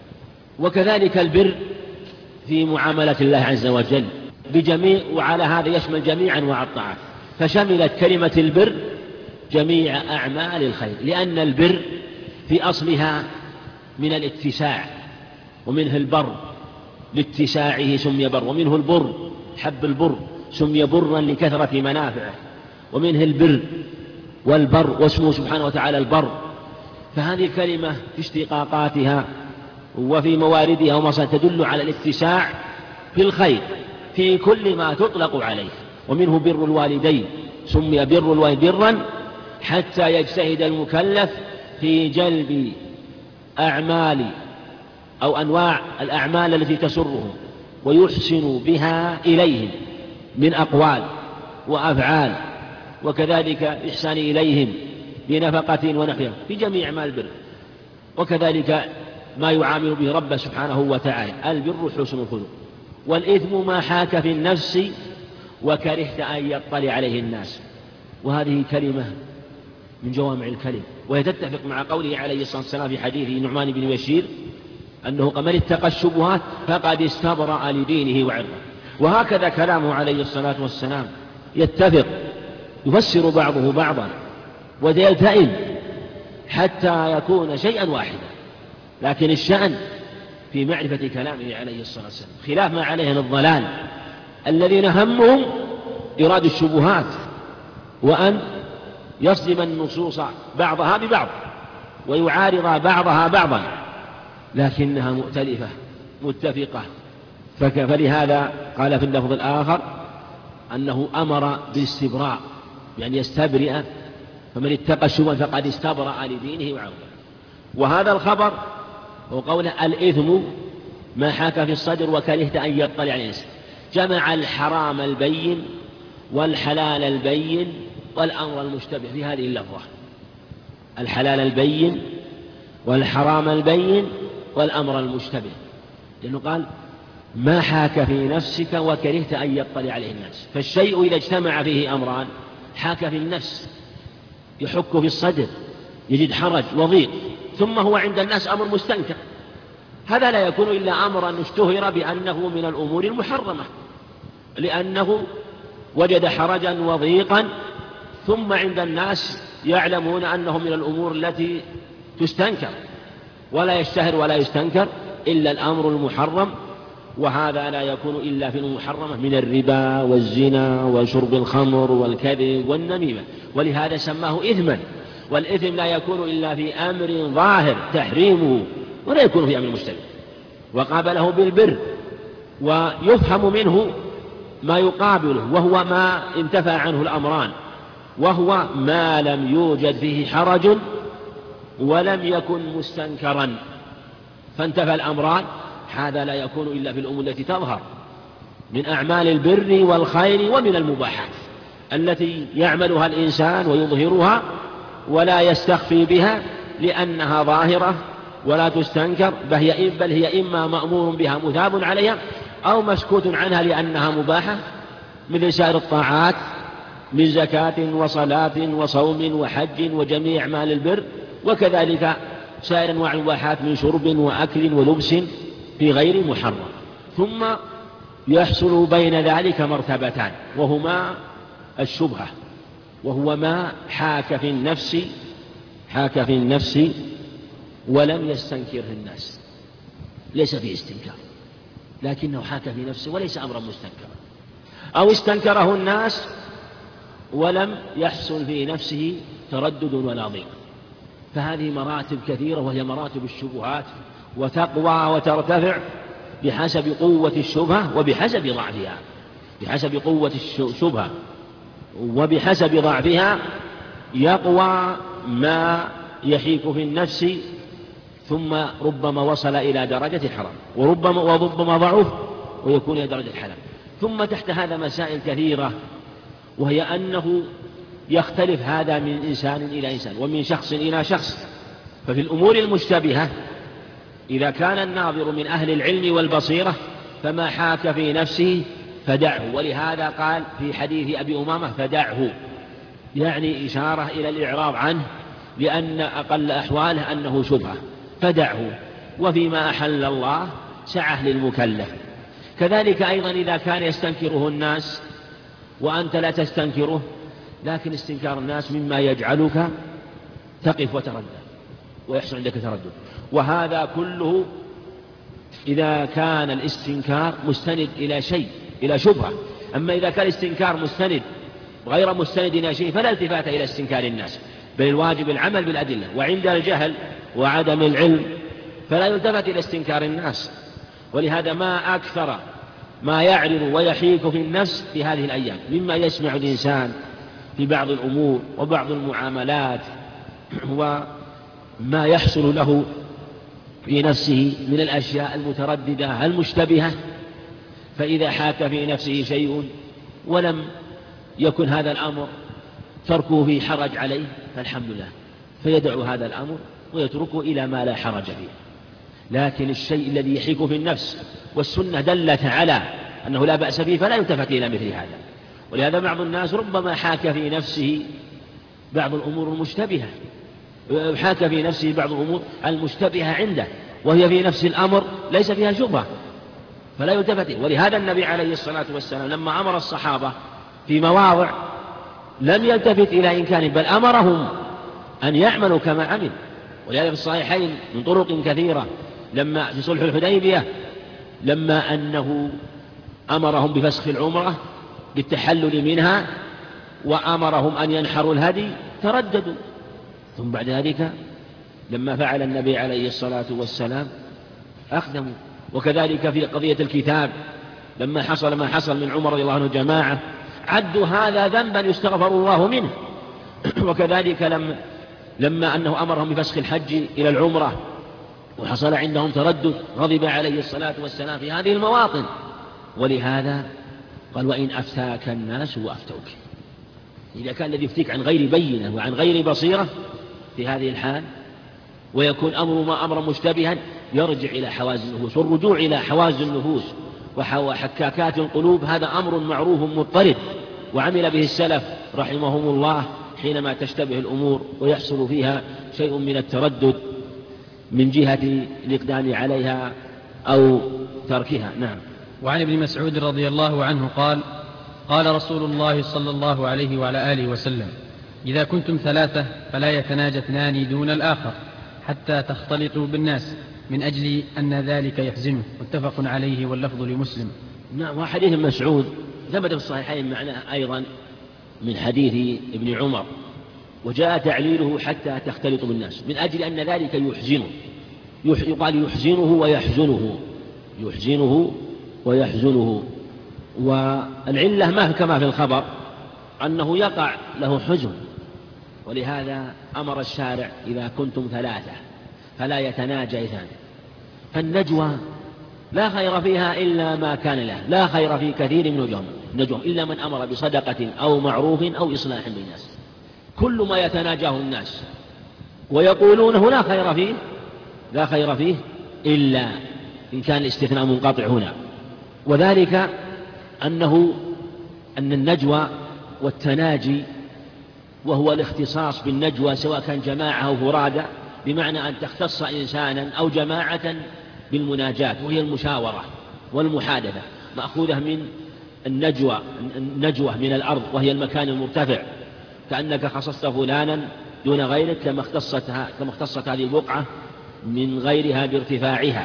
[SPEAKER 1] وكذلك البر في معاملة الله عز وجل بجميع، وعلى هذا يشمل جميع أنواع الطاعات، فشملت كلمة البر جميع أعمال الخير، لأن البر في أصلها من الاتساع، ومنه البر لاتساعه سمي بر، ومنه البر حب البر سمي برا لكثرة منافعه، ومنه البر والبر واسمه سبحانه وتعالى البر. فهذه الكلمة في اشتقاقاتها وفي مواردها ومصادرها تدل على الاتساع في الخير في كل ما تطلق عليه. ومنه بر الوالدين سمي بر الوالدين برا حتى يجتهد المكلف في جلب أعمال أو أنواع الأعمال التي تسرهم ويحسن بها إليهم من أقوال وأفعال، وكذلك إحسان إليهم بنفقة ونحوها في جميع أعمال البر، وكذلك ما يعامل به ربه سبحانه وتعالى. البر حسن الخلق، والإثم ما حاك في النفس وكرهت أن يطلع عليه الناس، وهذه كلمة من جوامع الكلم، وهي تتفق مع قوله عليه الصلاة والسلام في حديث نعمان بن بشير أنه من اتقى الشبهات فقد استبرأ لدينه وعرضه. وهكذا كلامه عليه الصلاة والسلام يتفق، يفسر بعضه بعضا ويلتئم حتى يكون شيئا واحدا، لكن الشأن في معرفة كلامه عليه الصلاة والسلام، خلاف ما عليه الضلال الذين همهم إراد الشبهات وأن يصدم النصوص بعضها ببعض ويعارض بعضها بعضا، لكنها مؤتلفة متفقة. فلهذا قال في اللفظ الآخر أنه أمر بالاستبراء، يعني يستبرئ، فمن اتقى الشبهات فقد استبرأ لدينه وعرضه. وهذا الخبر وقوله الإثم ما حاك في الصدر وكرهت أن يطلع عليه الناس، جمع الحرام البين والحلال البين والأمر المشتبه في هذه اللفظة، الحلال البين والحرام البين والأمر المشتبه، لأنه قال ما حاك في نفسك وكرهت أن يطلع عليه الناس. فالشيء إذا اجتمع فيه أمران، حاك في النفس يحك في الصدر يجد حرج وضيق، ثم هو عند الناس أمر مستنكر، هذا لا يكون إلا أمرا اشتهر بأنه من الأمور المحرمة، لأنه وجد حرجا وضيقا، ثم عند الناس يعلمون أنه من الأمور التي تستنكر، ولا يشتهر ولا يستنكر إلا الأمر المحرم، وهذا لا يكون إلا في المحرمة من الربا والزنا وشرب الخمر والكذب والنميمة، ولهذا سماه إثما. والإثم لا يكون إلا في أمر ظاهر تحريمه، ولا يكون في أمر مشتبه. وقابله بالبر، ويفهم منه ما يقابله، وهو ما انتفى عنه الأمران، وهو ما لم يوجد فيه حرج ولم يكن مستنكرا، فانتفى الأمران. هذا لا يكون إلا في الأمور التي تظهر من أعمال البر والخير ومن المباحات التي يعملها الإنسان ويظهرها ولا يستخفي بها، لأنها ظاهرة ولا تستنكر، بل هي إما مأمور بها مثاب عليها، أو مسكوت عنها لأنها مباحة مثل سائر الطاعات من زكاة وصلاة وصوم وحج وجميع أعمال البر، وكذلك سائر أنواع المباحات من شرب وأكل ولبس في غير محرم. ثم يحصل بين ذلك مرتبتان، وهما الشبهة، وهو ما حاك في النفس حاك في النفس ولم يستنكره الناس، ليس فيه استنكار لكنه حاك في نفسه وليس أمرا مستنكرا، أو استنكره الناس ولم يحصل في نفسه تردد ولا ضيق. فهذه مراتب كثيرة، وهي مراتب الشبهات، وتقوى وترتفع بحسب قوة الشبهة وبحسب ضعفها، بحسب قوة الشبهة وبحسب ضعفها يقوى ما يحيك في النفس، ثم ربما وصل إلى درجة الحرام، وربما وربما ضعف ويكون إلى درجة الحلال. ثم تحت هذا مسائل كثيرة، وهي أنه يختلف هذا من إنسان إلى إنسان ومن شخص إلى شخص. ففي الأمور المشتبهة إذا كان الناظر من أهل العلم والبصيرة فما حاك في نفسه فدعه، ولهذا قال في حديث أبي أمامة فدعه، يعني إشارة إلى الإعراض عنه، لأن أقل أحواله أنه شبهة، فدعه. وفيما أحل الله سعة للمكلف. كذلك أيضا إذا كان يستنكره الناس وأنت لا تستنكره، لكن استنكار الناس مما يجعلك تقف وتردد ويحصل عندك تردد، وهذا كله إذا كان الاستنكار مستند إلى شيء، إلى شبهة. أما إذا كان الاستنكار مستند غير مستند إلى شيء فلا التفات إلى استنكار الناس، بل الواجب العمل بالأدلة. وعند الجهل وعدم العلم فلا يلتفت إلى استنكار الناس. ولهذا ما أكثر ما يعرض ويحيك في النفس في هذه الأيام مما يسمع الإنسان في بعض الأمور وبعض المعاملات، وما يحصل له في نفسه من الأشياء المترددة المشتبهة. فإذا حاك في نفسه شيء ولم يكن هذا الأمر تركه في حرج عليه فالحمد لله، فيدع هذا الأمر ويتركه إلى ما لا حرج فيه. لكن الشيء الذي يحيك في النفس والسنة دلت على أنه لا بأس به فلا يلتفت إلى مثل هذا. ولهذا بعض الناس ربما حاك في نفسه بعض الأمور المشتبهة، حاك في نفسه بعض الأمور المشتبهة عنده وهي في نفس الأمر ليس فيها شبهة فلا يلتفت. ولهذا النبي عليه الصلاة والسلام لما أمر الصحابة في مواضع لم يلتفت إلى إنكار، بل أمرهم أن يعملوا كما عمل. ولهذا في الصحيحين من طرق كثيرة لما في صلح الحديبية لما أنه أمرهم بفسخ العمرة بالتحلل منها وأمرهم أن ينحروا الهدي ترددوا، ثم بعد ذلك لما فعل النبي عليه الصلاة والسلام أقدموا. وكذلك في قضية الكتاب لما حصل ما حصل من عمر رضي الله عنه جماعة عدوا هذا ذنبا يستغفر الله منه. وكذلك لما, لما أنه أمرهم بفسخ الحج إلى العمرة وحصل عندهم تردد غضب عليه الصلاة والسلام في هذه المواطن. ولهذا قال وإن أفتاك الناس وأفتوك، إذا كان الذي يفتيك عن غير بينة وعن غير بصيرة في هذه الحال ويكون أمر ما أمر مشتبها يرجع إلى حواز النفوس، والرجوع إلى حواز النفوس وحكاكات القلوب هذا أمر معروف مضطرد وعمل به السلف رحمهم الله حينما تشتبه الأمور ويحصل فيها شيء من التردد من جهة الإقدام عليها أو تركها. نعم.
[SPEAKER 2] وعن ابن مسعود رضي الله عنه قال قال رسول الله صلى الله عليه وعلى آله وسلم إذا كنتم ثلاثة فلا يتناجى اثنان دون الآخر حتى تختلطوا بالناس من أجل أن ذلك يحزنه، متفق عليه واللفظ لمسلم.
[SPEAKER 1] نعم. وحديث مسعود ثبت في الصحيحين معناه أيضا من حديث ابن عمر، وجاء تعليله حتى تختلطوا بالناس من أجل أن ذلك يحزنه، يقال يحزنه ويحزنه، يحزنه ويحزنه. والعلة ما كما في الخبر أنه يقع له حزن، ولهذا أمر الشارع إذا كنتم ثلاثة فلا يتناجى اثنان. فالنجوى لا خير فيها إلا ما كان له، لا خير في كثير من النجوى إلا من أمر بصدقة أو معروف أو إصلاح بين الناس. كل ما يتناجاه الناس ويقولونه لا خير فيه لا خير فيه إلا إن كان الاستثناء منقطع هنا، وذلك أنه أن النجوى والتناجي، وهو الاختصاص بالنجوى سواء كان جماعة أو فرادى، بمعنى أن تختص إنسانا أو جماعة بالمناجاة، وهي المشاورة والمحادثة، مأخوذة من النجوى النجوة من الأرض، وهي المكان المرتفع، كأنك خصصت فلانا دون غيرك، كما اختصتها كما اختصت هذه البقعة من غيرها بارتفاعها،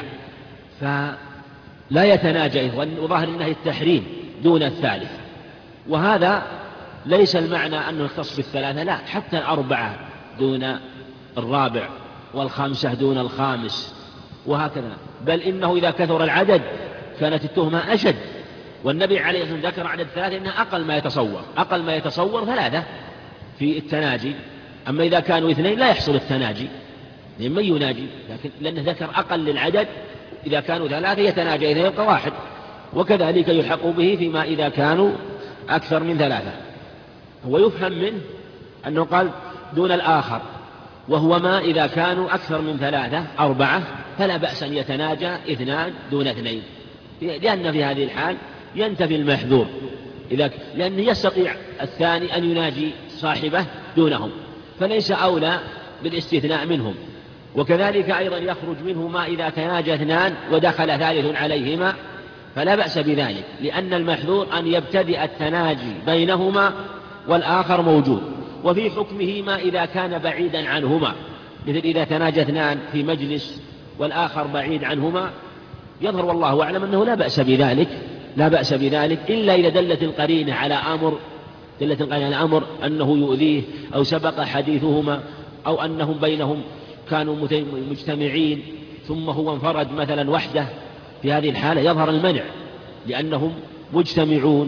[SPEAKER 1] فلا يتناجى، وظاهر أنه التحريم دون الثالث. وهذا ليس المعنى أنه يختص بالثلاثة، لا، حتى الأربعة دون الرابع، والخامسة دون الخامس، وهكذا. بل إنه إذا كثر العدد كانت التهمة أشد، والنبي عليه الصلاة والسلام ذكر عدد ثلاثة إنه أقل ما يتصور أقل ما يتصور ثلاثة في التناجي. أما إذا كانوا اثنين لا يحصل التناجي، من يناجي، لكن لأنه ذكر أقل للعدد، إذا كانوا ثلاثة يتناجى إذا يبقى واحد، وكذلك يلحق به فيما إذا كانوا أكثر من ثلاثة. ويفهم منه أنه قال دون الآخر، وهو ما إذا كانوا أكثر من ثلاثة أربعة فلا بأس أن يتناجى اثنان دون اثنين، لأن في هذه الحال ينتفي المحذور، لأنه يستطيع الثاني أن يناجي صاحبه دونهم، فليس أولى بالاستثناء منهم. وكذلك أيضا يخرج منه ما إذا تناجى اثنان ودخل ثالث عليهما، فلا بأس بذلك، لأن المحذور أن يبتدئ التناجي بينهما والآخر موجود. وفي حكمه ما إذا كان بعيدا عنهما، مثل إذا تناجى اثنان في مجلس والآخر بعيد عنهما، يظهر والله أعلم أنه لا بأس بذلك لا بأس بذلك إلا إذا دلت القرينة على أمر دلت القرينة على أمر أنه يؤذيه، أو سبق حديثهما، أو أنهم بينهم كانوا مجتمعين ثم هو انفرد مثلا وحده. في هذه الحالة يظهر المنع لأنهم مجتمعون.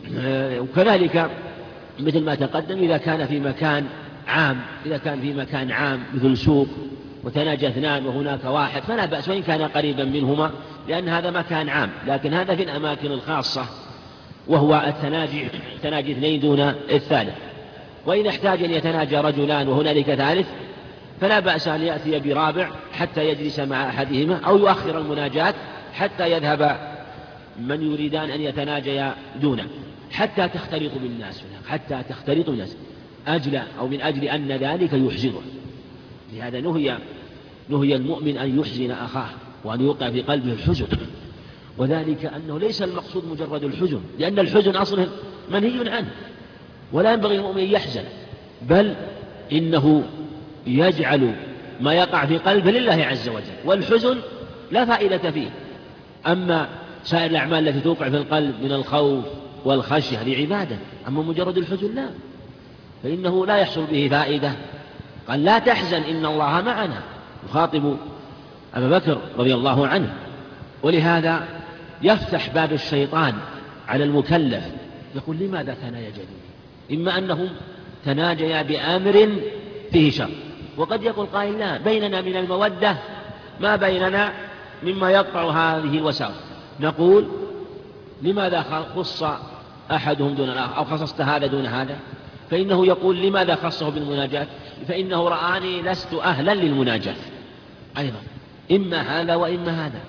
[SPEAKER 1] وكذلك مثل ما تقدم إذا كان في مكان عام إذا كان في مكان عام مثل سوق وتناجى اثنان وهناك واحد فلا بأس وإن كان قريبا منهما، لأن هذا مكان عام. لكن هذا في الأماكن الخاصة، وهو التناجي تناجي اثنين دون الثالث. وإن احتاج أن يتناجى رجلان وهنالك ثالث فلا بأس أن يأتي برابع حتى يجلس مع أحدهما، أو يؤخر المناجاة حتى يذهب من يريدان أن يتناجيا دونه، حتى تختلط بالناس حتى تختلط بالناس أجل أو من أجل أن ذلك يحزنه. لهذا نهي نهي المؤمن أن يحزن أخاه وأن يوقع في قلبه الحزن، وذلك أنه ليس المقصود مجرد الحزن، لأن الحزن أصلا منهي عنه ولا ينبغي المؤمن يحزن، بل إنه يجعل ما يقع في قلبه لله عز وجل، والحزن لا فائدة فيه. أما سائر الأعمال التي توقع في القلب من الخوف والخشية هذه عبادة، أما مجرد الحزن لا، فإنه لا يحصل به فائدة. قال لا تحزن إن الله معنا، يخاطب أبا بكر رضي الله عنه. ولهذا يفتح باب الشيطان على المكلف، يقول لماذا تناجيا؟ إما أنهم تناجيا بأمر فيه شر، وقد يقول قائل لا، بيننا من المودة ما بيننا مما يقطع هذه الوساوس. نقول لماذا خص أحدهم دون الآخر، أو خصصت هذا دون هذا؟ فإنه يقول لماذا خصه بالمناجاة؟ فإنه رآني لست أهلا للمناجاة أيضا، إما هذا وإما هذا.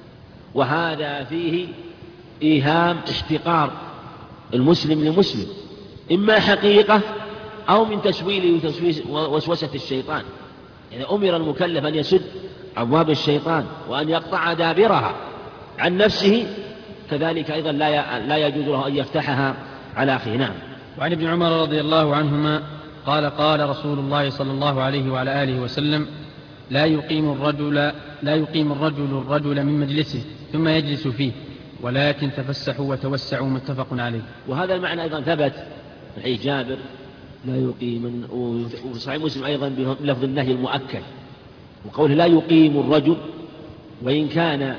[SPEAKER 1] وهذا فيه إيهام احتقار المسلم لمسلم، إما حقيقة أو من تسويل وسوسة الشيطان. يعني أمر المكلف أن يسد أبواب الشيطان وأن يقطع دابرها عن نفسه، كذلك أيضا لا يجوز له أن يفتحها على أخيه. نعم.
[SPEAKER 2] وعن ابن عمر رضي الله عنهما قال قال رسول الله صلى الله عليه وعلى آله وسلم لا يقيم الرجل لا يقيم الرجل الرجل من مجلسه ثم يجلس فيه، ولكن تفسحوا وتوسعوا، متفق عليه.
[SPEAKER 1] وهذا المعنى أيضا ثبت في حديث جابر لا يقيم، وفي صحيح مسلم أيضا بلفظ النهي المؤكد، وقوله لا يقيم الرجل وإن كان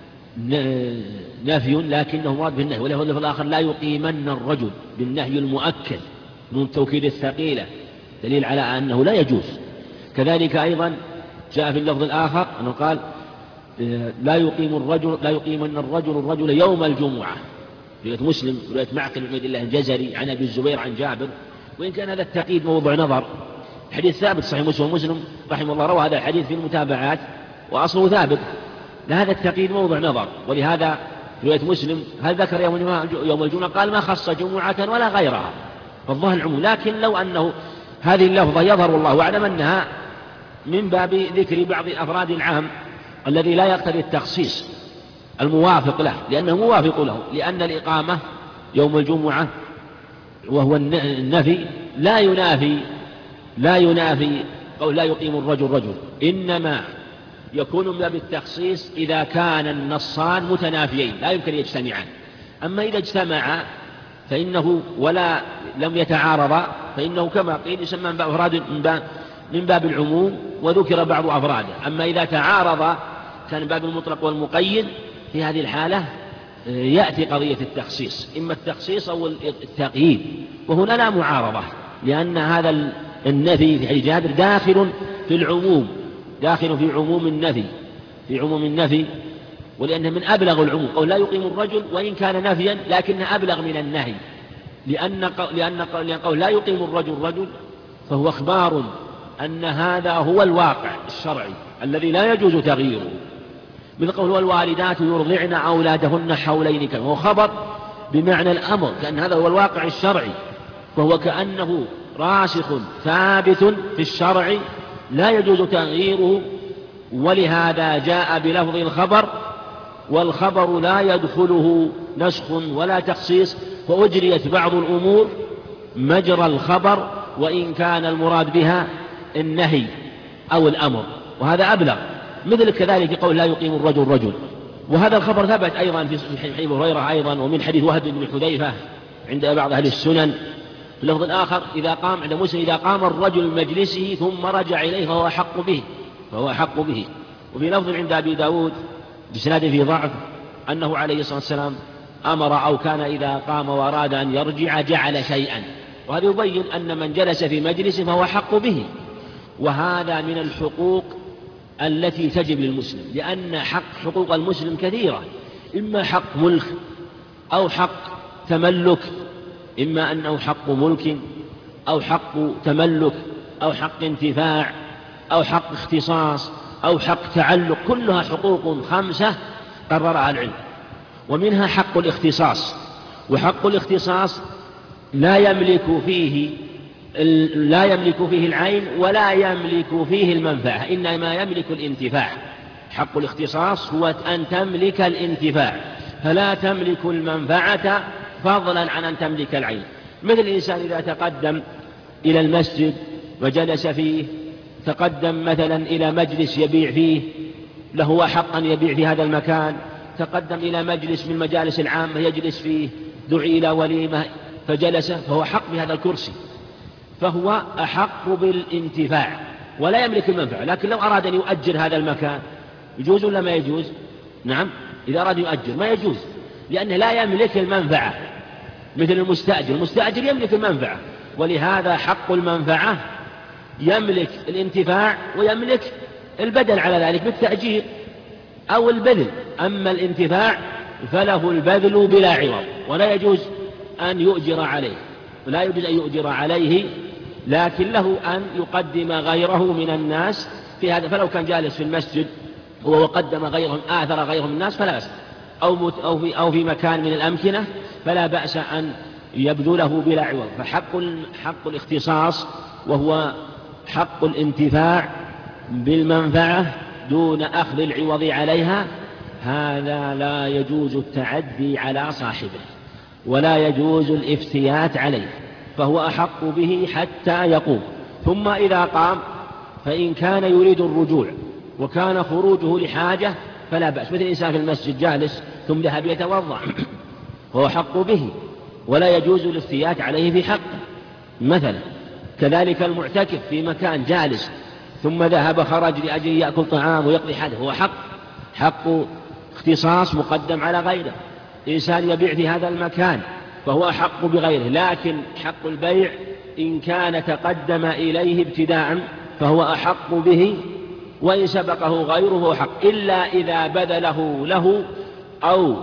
[SPEAKER 1] نفي لكنه مراد بالنهي، وله اللفظ الآخر لا يقيمن الرجل بالنهي المؤكد من التوكيد الثقيلة، دليل على أنه لا يجوز. كذلك أيضا جاء في اللفظ الآخر أنه قال لا يقيم الرجل لا يقيمن الرجل الرجل يوم الجمعة، رواية مسلم رواية معقل بن عبد الله الجزري عن أبي الزبير عن جابر. وإن كان هذا التقييد موضوع نظر، حديث ثابت صحيح مسلم ومسلم رحمه الله روى هذا الحديث في المتابعات وأصله ثابت، لهذا التقييد موضوع نظر. ولهذا رواية مسلم هل ذكر يوم الجمعة, يوم الجمعة قال ما خص جمعة ولا غيرها، فالظاهر العموم. لكن لو أنه هذه اللفظة يظهر والله أعلم أنها من باب ذكر بعض أفراد العام الذي لا يقتضي التخصيص الموافق له، لأنه موافق له، لأن الإقامة يوم الجمعة وهو النفي لا ينافي لا ينافي قول لا يقيم الرجل رجل، إنما يكون من باب التخصيص إذا كان النصان متنافيين لا يمكن يجتمعان. أما إذا اجتمعا فإنه ولا لم يتعارضا فإنه كما قيل يسمى من باب أفراد من باب العموم وذكر بعض أفراده. أما إذا تعارضا كان باب المطلق والمقيد، في هذه الحالة يأتي قضية التخصيص، إما التخصيص أو التقييد، وهنا لا معارضة، لأن هذا النفي في حديث جابر داخل في العموم، داخل في عموم النفي في عموم النفي ولأنه من أبلغ العموم. قول لا يقيم الرجل وإن كان نفيا لكنه أبلغ من النهي، لأن لأن قول لا يقيم الرجل رجل فهو إخبار أن هذا هو الواقع الشرعي الذي لا يجوز تغييره، من قول والوالدات يرضعن أولادهن حولين كاملين، وهو خبر بمعنى الأمر، كأن هذا هو الواقع الشرعي، فهو كأنه راسخ ثابت في الشرع لا يجوز تغييره، ولهذا جاء بلفظ الخبر، والخبر لا يدخله نسخ ولا تخصيص، فأجريت بعض الأمور مجرى الخبر وإن كان المراد بها النهي أو الأمر، وهذا أبلغ. مثل كذلك قول لا يقيم الرجل رجل، وهذا الخبر ثبت أيضا في حديث هريرة أيضا، ومن حديث وهب بن حذيفة عند بعض أهل السنن في اللفظ الآخر إذا قام عند مسلم إذا قام الرجل من مجلسه ثم رجع إليه فهو أحق به فهو أحق به. وفي لفظ عند أبي داود بسناد في ضعف أنه عليه الصلاة والسلام أمر أو كان إذا قام وأراد أن يرجع جعل شيئا، وهذا يبين أن من جلس في مجلس فهو أحق به. وهذا من الحقوق التي تجب للمسلم، لأن حق حقوق المسلم كثيرة، إما حق ملك أو حق تملك، إما أنه حق ملك أو حق تملك أو حق انتفاع أو حق اختصاص أو حق تعلق، كلها حقوق خمسة قررها العلم. ومنها حق الاختصاص، وحق الاختصاص لا يملك فيه لا يملك فيه العين ولا يملك فيه المنفعة، إنما يملك الانتفاع. حق الاختصاص هو أن تملك الانتفاع، فلا تملك المنفعة فضلا عن أن تملك العين. مثل الإنسان إذا تقدم إلى المسجد وجلس فيه، تقدم مثلا إلى مجلس يبيع فيه، له حق أن يبيع في هذا المكان، تقدم إلى مجلس من المجالس العامة يجلس فيه، دعي إلى وليمة فجلس، فهو حق بهذا الكرسي، فهو أحق بالانتفاع ولا يملك المنفعة. لكن لو أراد أن يؤجر هذا المكان يجوز ولا ما يجوز؟ نعم، إذا أراد يؤجر ما يجوز، لأنه لا يملك المنفعة مثل المستأجر. المستأجر يملك المنفعة، ولهذا حق المنفعة يملك الانتفاع ويملك البدل على ذلك بالتأجير أو البذل. أما الانتفاع فله البذل بلا عوض، ولا يجوز أن يؤجر عليه ولا يجوز أن يؤجر عليه، لكن له أن يقدم غيره من الناس في هذا. فلو كان جالس في المسجد وقدم غيرهم آثر غيرهم الناس فلا بأس، أو, أو, في أو في مكان من الأمكنة فلا بأس أن يبذله بلا عوض. فحق حق الاختصاص وهو حق الانتفاع بالمنفعة دون أخذ العوض عليها، هذا لا يجوز التعدي على صاحبه ولا يجوز الافتيات عليه، فهو أحق به حتى يقوم. ثم إذا قام فإن كان يريد الرجوع وكان خروجه لحاجة فلا بأس، مثل الإنسان في المسجد جالس ثم ذهب يتوضأ فهو حق به ولا يجوز الافتيات عليه في حقه مثلا. كذلك المعتكف في مكان جالس ثم ذهب خرج لأجل يأكل طعام ويقضي حاجة، هو حق حق اختصاص مقدم على غيره. إنسان يبيع في هذا المكان فهو أحق بغيره، لكن حق البيع إن كان تقدم إليه ابتداء فهو أحق به، وإن سبقه غيره فهو حق، إلا إذا بذله له أو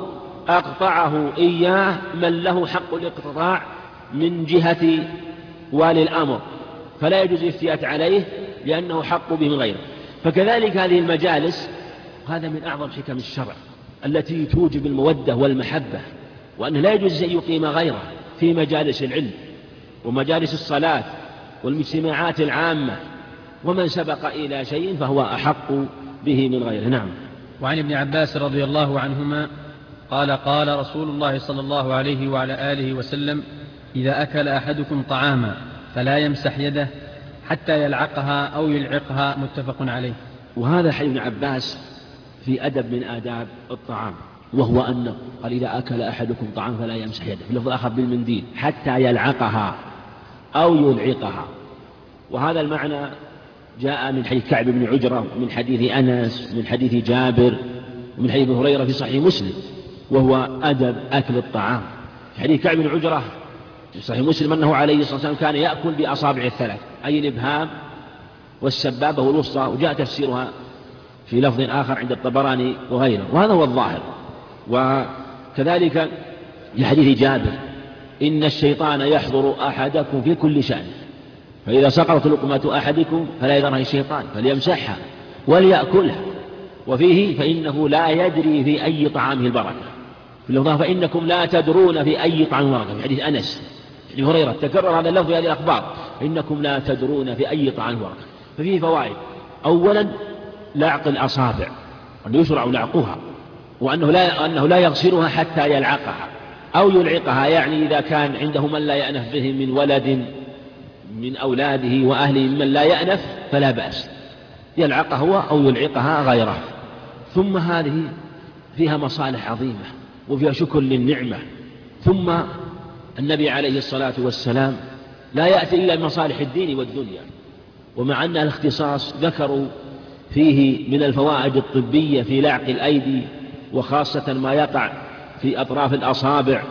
[SPEAKER 1] أقطعه إياه من له حق الاقتطاع من جهة والي الأمر، فلا يجوز الافتيات عليه لأنه حق به من غيره. فكذلك هذه المجالس، هذا من أعظم حكم الشرع، التي توجب المودة والمحبة، وأنه لا يجوز أن يقيم غيره في مجالس العلم ومجالس الصلاة والمجتمعات العامة، ومن سبق إلى شيء فهو أحق به من غيره. نعم.
[SPEAKER 2] وعن ابن عباس رضي الله عنهما قال قال رسول الله صلى الله عليه وعلى آله وسلم: إذا أكل أحدكم طعاما فلا يمسح يده حتى يلعقها أو يلعقها، متفق عليه.
[SPEAKER 1] وهذا حديث ابن عباس في أدب من آداب الطعام، وهو أنه قال: إذا أكل أحدكم طعاما فلا يمسح يده، في لفظ آخر بالمنديل، حتى يلعقها أو يلعقها. وهذا المعنى جاء من حديث كعب بن عجرة، ومن حديث أنس، ومن حديث جابر، ومن حديث هريرة في صحيح مسلم، وهو أدب أكل الطعام. في حديث كعب بن عجرة في صحيح مسلم أنه عليه الصلاة والسلام كان يأكل بأصابع الثلاث، أي الإبهام والسبابة والوسطى، وجاء تفسيرها في لفظ آخر عند الطبراني وغيره، وهذا هو الظاهر. وكذلك لحديث جابر: إن الشيطان يحضر أحدكم في كل شأن، فإذا سقطت لقمة أحدكم فلا يذرها الشيطان فليمسحها وليأكلها. وفيه: فإنه لا يدري في أي طعامه البركة. في اللفظ: فإنكم لا تدرون في أي طعام البركة. في حديث أنس، حديث هريرة تكرر هذا اللفظ في هذه الأخبار: فإنكم لا تدرون في أي طعام البركة. ففيه فوائد: أولا لعق الأصابع، أنه يشرع لعقها، وأنه لا, أنه لا يغسلها حتى يلعقها أو يلعقها، يعني إذا كان عنده من لا يأنف به من ولد من أولاده وأهله من لا يأنف فلا بأس، يلعقها هو أو يلعقها غيره. ثم هذه فيها مصالح عظيمة وفيها شكر للنعمة. ثم النبي عليه الصلاة والسلام لا يأتي إلا بمصالح الدين والدنيا، ومع أن الاختصاص ذكروا فيه من الفوائد الطبية في لعق الأيدي، وخاصة ما يقع في أطراف الأصابع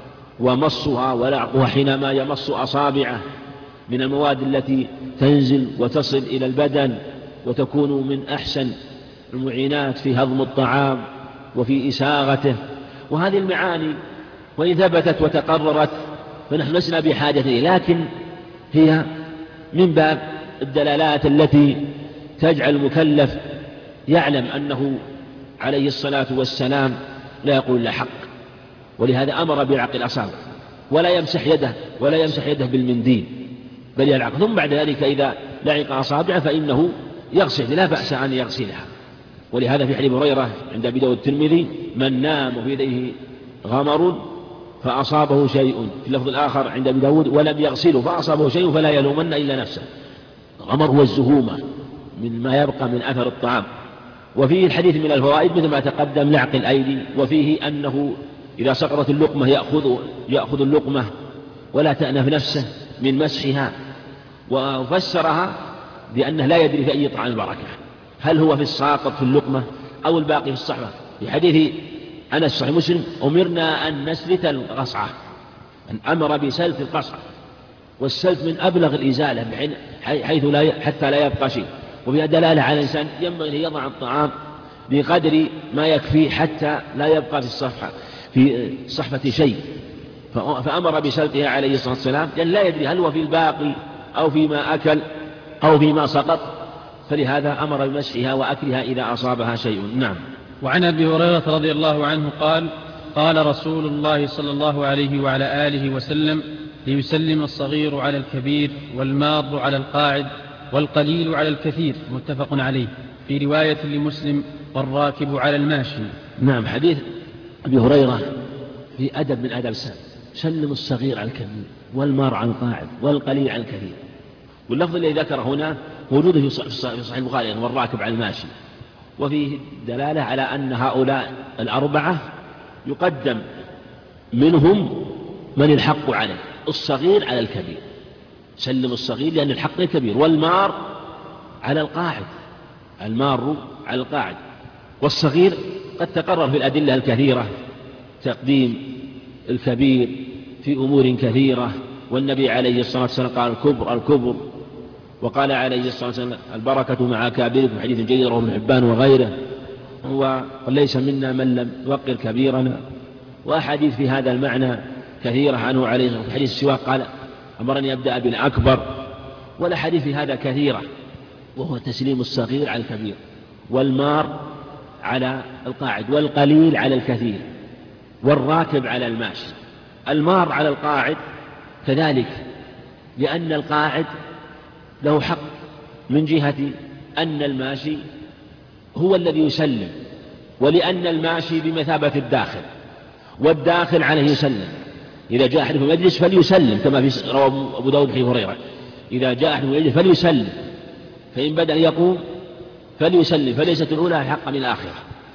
[SPEAKER 1] ومصها ولعقها حينما يمص أصابعه من المواد التي تنزل وتصل إلى البدن، وتكون من أحسن المعينات في هضم الطعام وفي إساغته. وهذه المعاني وإن ثبتت وتقررت فنحن لسنا بحاجة إليه، لكن هي من باب الدلالات التي تجعل المكلف يعلم أنه عليه الصلاة والسلام لا يقول إلا حق، ولهذا أمر بعق الأصابع، ولا يمسح يده ولا يمسح يده بالمنديل بل يلعق. ثم بعد ذلك إذا لعق أصابعه فإنه يغسل، لا بأس أن يغسلها. ولهذا في حديث هريرة عند أبي داود الترمذي: من نام في يديه غمر فأصابه شيء، في اللفظ الآخر عند أبي داود: ولم يغسله فأصابه شيء فلا يلومن إلا نفسه. الغمر هو الزهومة من ما يبقى من أثر الطعام. وفيه الحديث من الفوائد مثل ما تقدم لعق الأيدي، وفيه أنه إذا سقطت اللقمة يأخذ, يأخذ اللقمة ولا تأنف نفسه من مسحها، وفسرها بأنه لا يدري في أي طعام البركة، هل هو في الساقط في اللقمة أو الباقي في الصحبة. في حديث أنس صحيح مسلم: أمرنا أن نسلت القصعة، أن أمر بسلت القصعة، والسلت من أبلغ الإزالة حيث لا حتى لا يبقى شيء. وفيها دلالة على الإنسان ينبغي أن يضع الطعام بقدر ما يكفي حتى لا يبقى في الصفحة في صحفة شيء، فأمر بسلتها عليه الصلاة والسلام، لأن لا يدري هل هو في الباقي أو فيما أكل أو فيما سقط، فلهذا أمر بمسحها وأكلها إذا أصابها شيء. نعم.
[SPEAKER 2] وعن أبي هريرة رضي الله عنه قال: قال رسول الله صلى الله عليه وعلى آله وسلم: ليسلم الصغير على الكبير، والمار على القاعد، والقليل على الكثير، متفق عليه. في رواية لمسلم: والراكب على الماشي.
[SPEAKER 1] نعم. حديث أبي هريرة في أدب من آداب السلام: سلم الصغير على الكبير، والمار على القاعد، والقليل على الكثير. واللفظ الذي ذكر هنا موجود في صحيح البخاري: والراكب على الماشي. وفيه دلالة على أن هؤلاء الأربعة يقدم منهم من الحق عليه، الصغير على الكبير، سلم الصغير لأن الحق الكبير، والمار على القاعد، المار على القاعد. والصغير قد تقرر في الأدلة الكثيرة تقديم الكبير في أمور كثيرة، والنبي عليه الصلاة والسلام قال: الكبر الكبر، وقال عليه الصلاة والسلام: البركة مع أكابركم، حديث جيد رواه ابن حبان وغيره. هو ليس منا من لم يوقر كبيرنا. وأحاديث في هذا المعنى كثيرة عنه عليه الصلاة والسلام. في حديث السواق قال: أمرني أبدأ بالأكبر. والأحاديث في هذا كثيرة، وهو تسليم الصغير على الكبير. والمار على القاعد، والقليل على الكثير، والراكب على الماشي. المار على القاعد كذلك، لأن القاعد له حق من جهة أن الماشي هو الذي يسلم، ولأن الماشي بمثابة الداخل، والداخل عليه يسلم. إذا جاء أحد في المجلس فليسلم، كما في رواه أبو داود في هريرة، إذا جاء أحد في المجلس فليسلم، فإن بدأ يقوم فليسلم، فليست الأولى حق من الآخرة.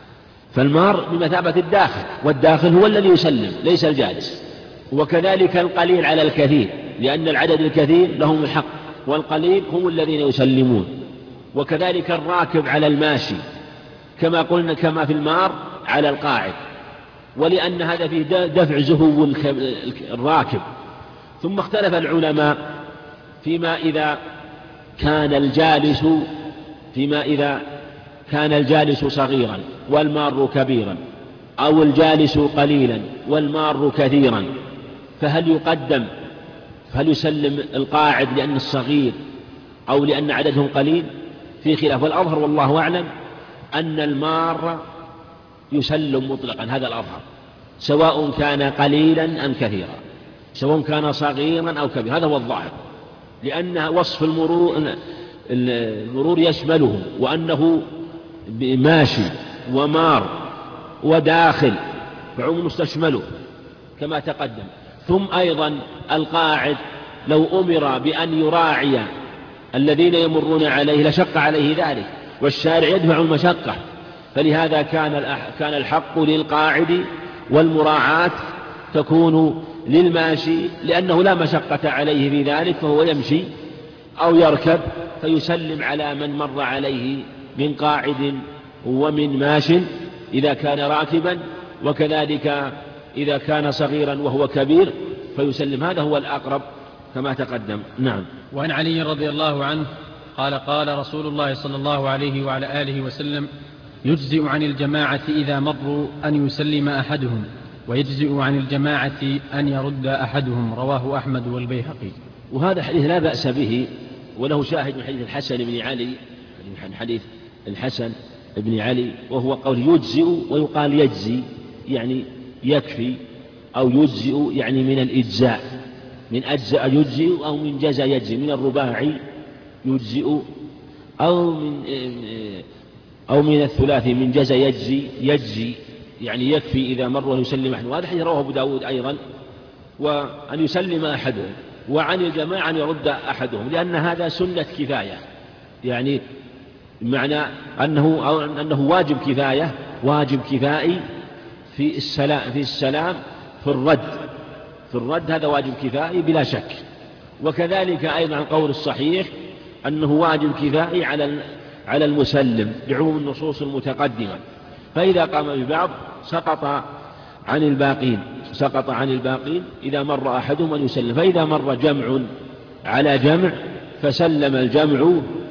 [SPEAKER 1] فالمار بمثابة الداخل، والداخل هو الذي يسلم ليس الجالس. وكذلك القليل على الكثير، لأن العدد الكثير لهم الحق، والقليل هم الذين يسلمون. وكذلك الراكب على الماشي، كما قلنا كما في المار على القاعد، ولأن هذا فيه دفع زهو الراكب. ثم اختلف العلماء فيما إذا كان الجالس فيما إذا كان الجالس صغيرا والمار كبيرا، أو الجالس قليلا والمار كثيرا، فهل يقدم هل يسلم القاعد لأن الصغير أو لأن عددهم قليل؟ في خلاف، والأظهر والله أعلم أن المار يسلم مطلقا، هذا الأظهر، سواء كان قليلا أم كثيرا، سواء كان صغيرا أو كبيرا، هذا هو الظاهر، لأن وصف المرور المرور يشمله، وأنه ماشي ومار وداخل، فعموم مستشمله كما تقدم. ثم أيضا القاعد لو أمر بأن يراعي الذين يمرون عليه لشق عليه ذلك، والشارع يدفع المشقة، فلهذا كان كان الحق للقاعد، والمراعاة تكون للماشي، لأنه لا مشقة عليه في ذلك، فهو يمشي أو يركب فيسلم على من مر عليه من قاعد ومن ماش إذا كان راكبا، وكذلك إذا كان صغيرا وهو كبير فيسلم، هذا هو الأقرب كما تقدم. نعم.
[SPEAKER 2] وعن علي رضي الله عنه قال قال رسول الله صلى الله عليه وعلى آله وسلم: يجزئ عن الجماعة إذا مروا أن يسلم أحدهم، ويجزئ عن الجماعة أن يرد أحدهم. رواه أحمد والبيهقي.
[SPEAKER 1] وهذا حديث لا بأس به، وله شاهد من حديث الحسن بن علي، من حديث الحسن بن علي، وهو قول يجزئ، ويقال يجزي يعني يكفي، أو يجزئ يعني من الإجزاء، من أجزاء يجزئ، أو من جزى يجزي، من الرباعي يجزئ، أو من أو من الثلاثي من جزى يجزي يجزي يعني يكفي إذا مر ويسلم أحد. وهذا حديث رواه أبو داود أيضا، وأن يسلم أحدهم، وعن الجماعة أن يرد أحدهم، لأن هذا سنة كفاية، يعني معنى أنه أو أنه واجب كفاية، واجب كفائي في السلام في السلام في الرد في الرد هذا واجب كفائي بلا شك. وكذلك أيضا القول الصحيح أنه واجب كفائي على على المسلم لعموم النصوص المتقدمة، فإذا قام ببعض سقط عن الباقين سقط عن الباقين إذا مر أحدهم أن يسلم. فإذا مر جمع على جمع فسلم الجمع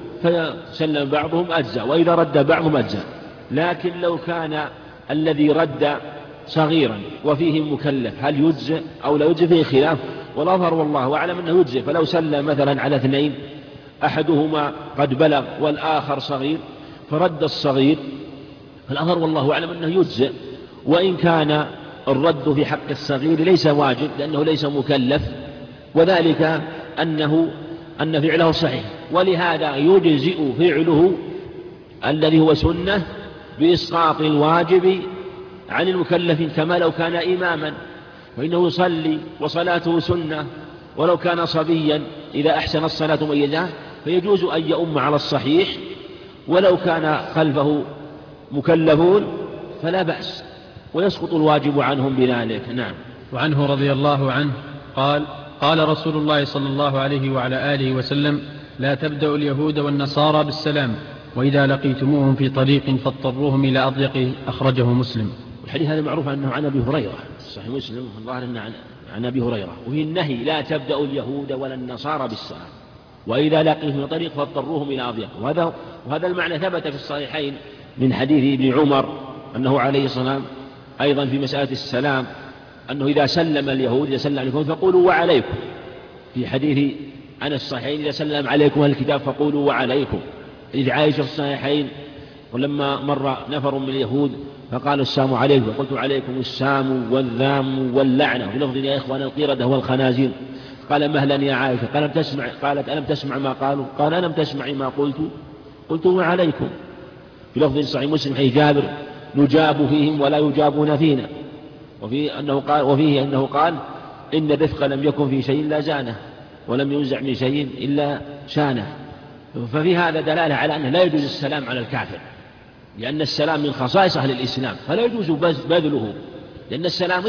[SPEAKER 1] فسلم بعضهم أجزاء، وإذا رد بعضهم أجزاء. لكن لو كان الذي رد صغيرا وفيه مكلف هل يجزئ أو لا يجزئ؟ فيه خلاف، والأظهر والله أعلم أنه يجزئ. فلو سلم مثلا على اثنين أحدهما قد بلغ والآخر صغير فرد الصغير، فالأظهر والله أعلم أنه يجزئ، وإن كان الرد في حق الصغير ليس واجب لأنه ليس مكلف، وذلك أنه أن فعله صحيح. ولهذا يجزئ فعله الذي هو سنة بإسقاط الواجب عن المكلف، كما لو كان إماما فإنه يصلي وصلاته سنة، ولو كان صبيا إذا أحسن الصلاة ميزاه فيجوز أن يؤم على الصحيح، ولو كان خلفه مكلفون فلا بأس، ويسقط الواجب عنهم بذلك. نعم.
[SPEAKER 2] وعنه رضي الله عنه قال قال رسول الله صلى الله عليه وعلى آله وسلم: لا تبدأوا اليهود والنصارى بالسلام، وإذا لقيتموهم في طريق فاضطروهم إلى أضيقه. أخرجه مسلم.
[SPEAKER 1] الحديث هذا معروف أنه عن أبي هريرة، صحيح مسلم، الظاهر أنه عن, عن أبي هريرة، وفي النهي: لا تبدأوا اليهود ولا النصارى بالسلام، وإذا لقيتم في طريق فاضطروهم إلى أضيقه. وهذا, وهذا المعنى ثبت في الصحيحين من حديث ابن عمر أنه عليه السلام أيضا في مسألة السلام أنه إذا سلم اليهود إذا سلم عليكم فقولوا وعليكم، في حديث عن الصحيحين: إذا سلم عليكم أهل الكتاب فقولوا وعليكم. حديث عائشة في الصحيحين ولما مر نفر من اليهود فقالوا السلام عليكم، فقلت عليكم السام والذام واللعنة، بلفظ يا إخوان القردة والخنازير. قال مهلا يا عائشة، قال ألم تسمع قالت ألم تسمع ما قالوا؟ قال ألم تسمعي ما قلت؟ قلت وعليكم. في لفظ صحيح مسلم حديث جابر نجاب فيهم ولا يجابون فينا، وفيه أنه قال, وفيه أنه قال إن الرفق لم يكن في شيء إلا زانه، ولم ينزع من شيء إلا شانه. ففي هذا دلالة على أنه لا يجوز السلام على الكافر، لأن السلام من خصائص أهل الإسلام، فلا يجوز بذله، لأن السلام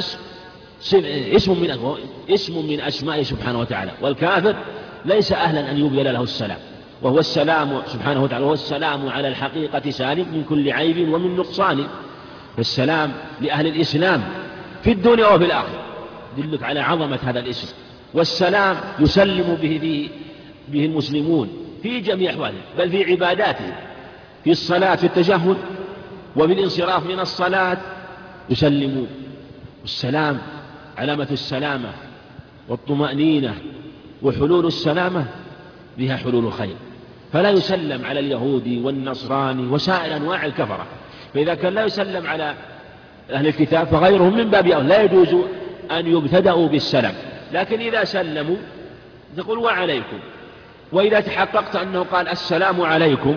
[SPEAKER 1] اسم من اسم من أسمائه سبحانه وتعالى، والكافر ليس أهلا أن يبذل له السلام، وهو السلام سبحانه وتعالى، وهو السلام على الحقيقة سالم من كل عيب ومن نقصان. فالسلام لأهل الإسلام في الدنيا وفي الآخرة يدلك على عظمة هذا الاسم. والسلام يسلم به, به, به المسلمون في جميع أحواله، بل في عباداته، في الصلاة في التشهد وفي الانصراف من الصلاة يسلمون. السلام علامة السلامة والطمأنينة، وحلول السلامة بها حلول الخير، فلا يسلم على اليهودي والنصراني وسائر أنواع الكفرة. فإذا كان لا يسلم على أهل الكتاب فغيرهم من باب أولى، لا يجوز أن يبتدأوا بالسلام. لكن إذا سلموا تقول وعليكم، وإذا تحققت أنه قال السلام عليكم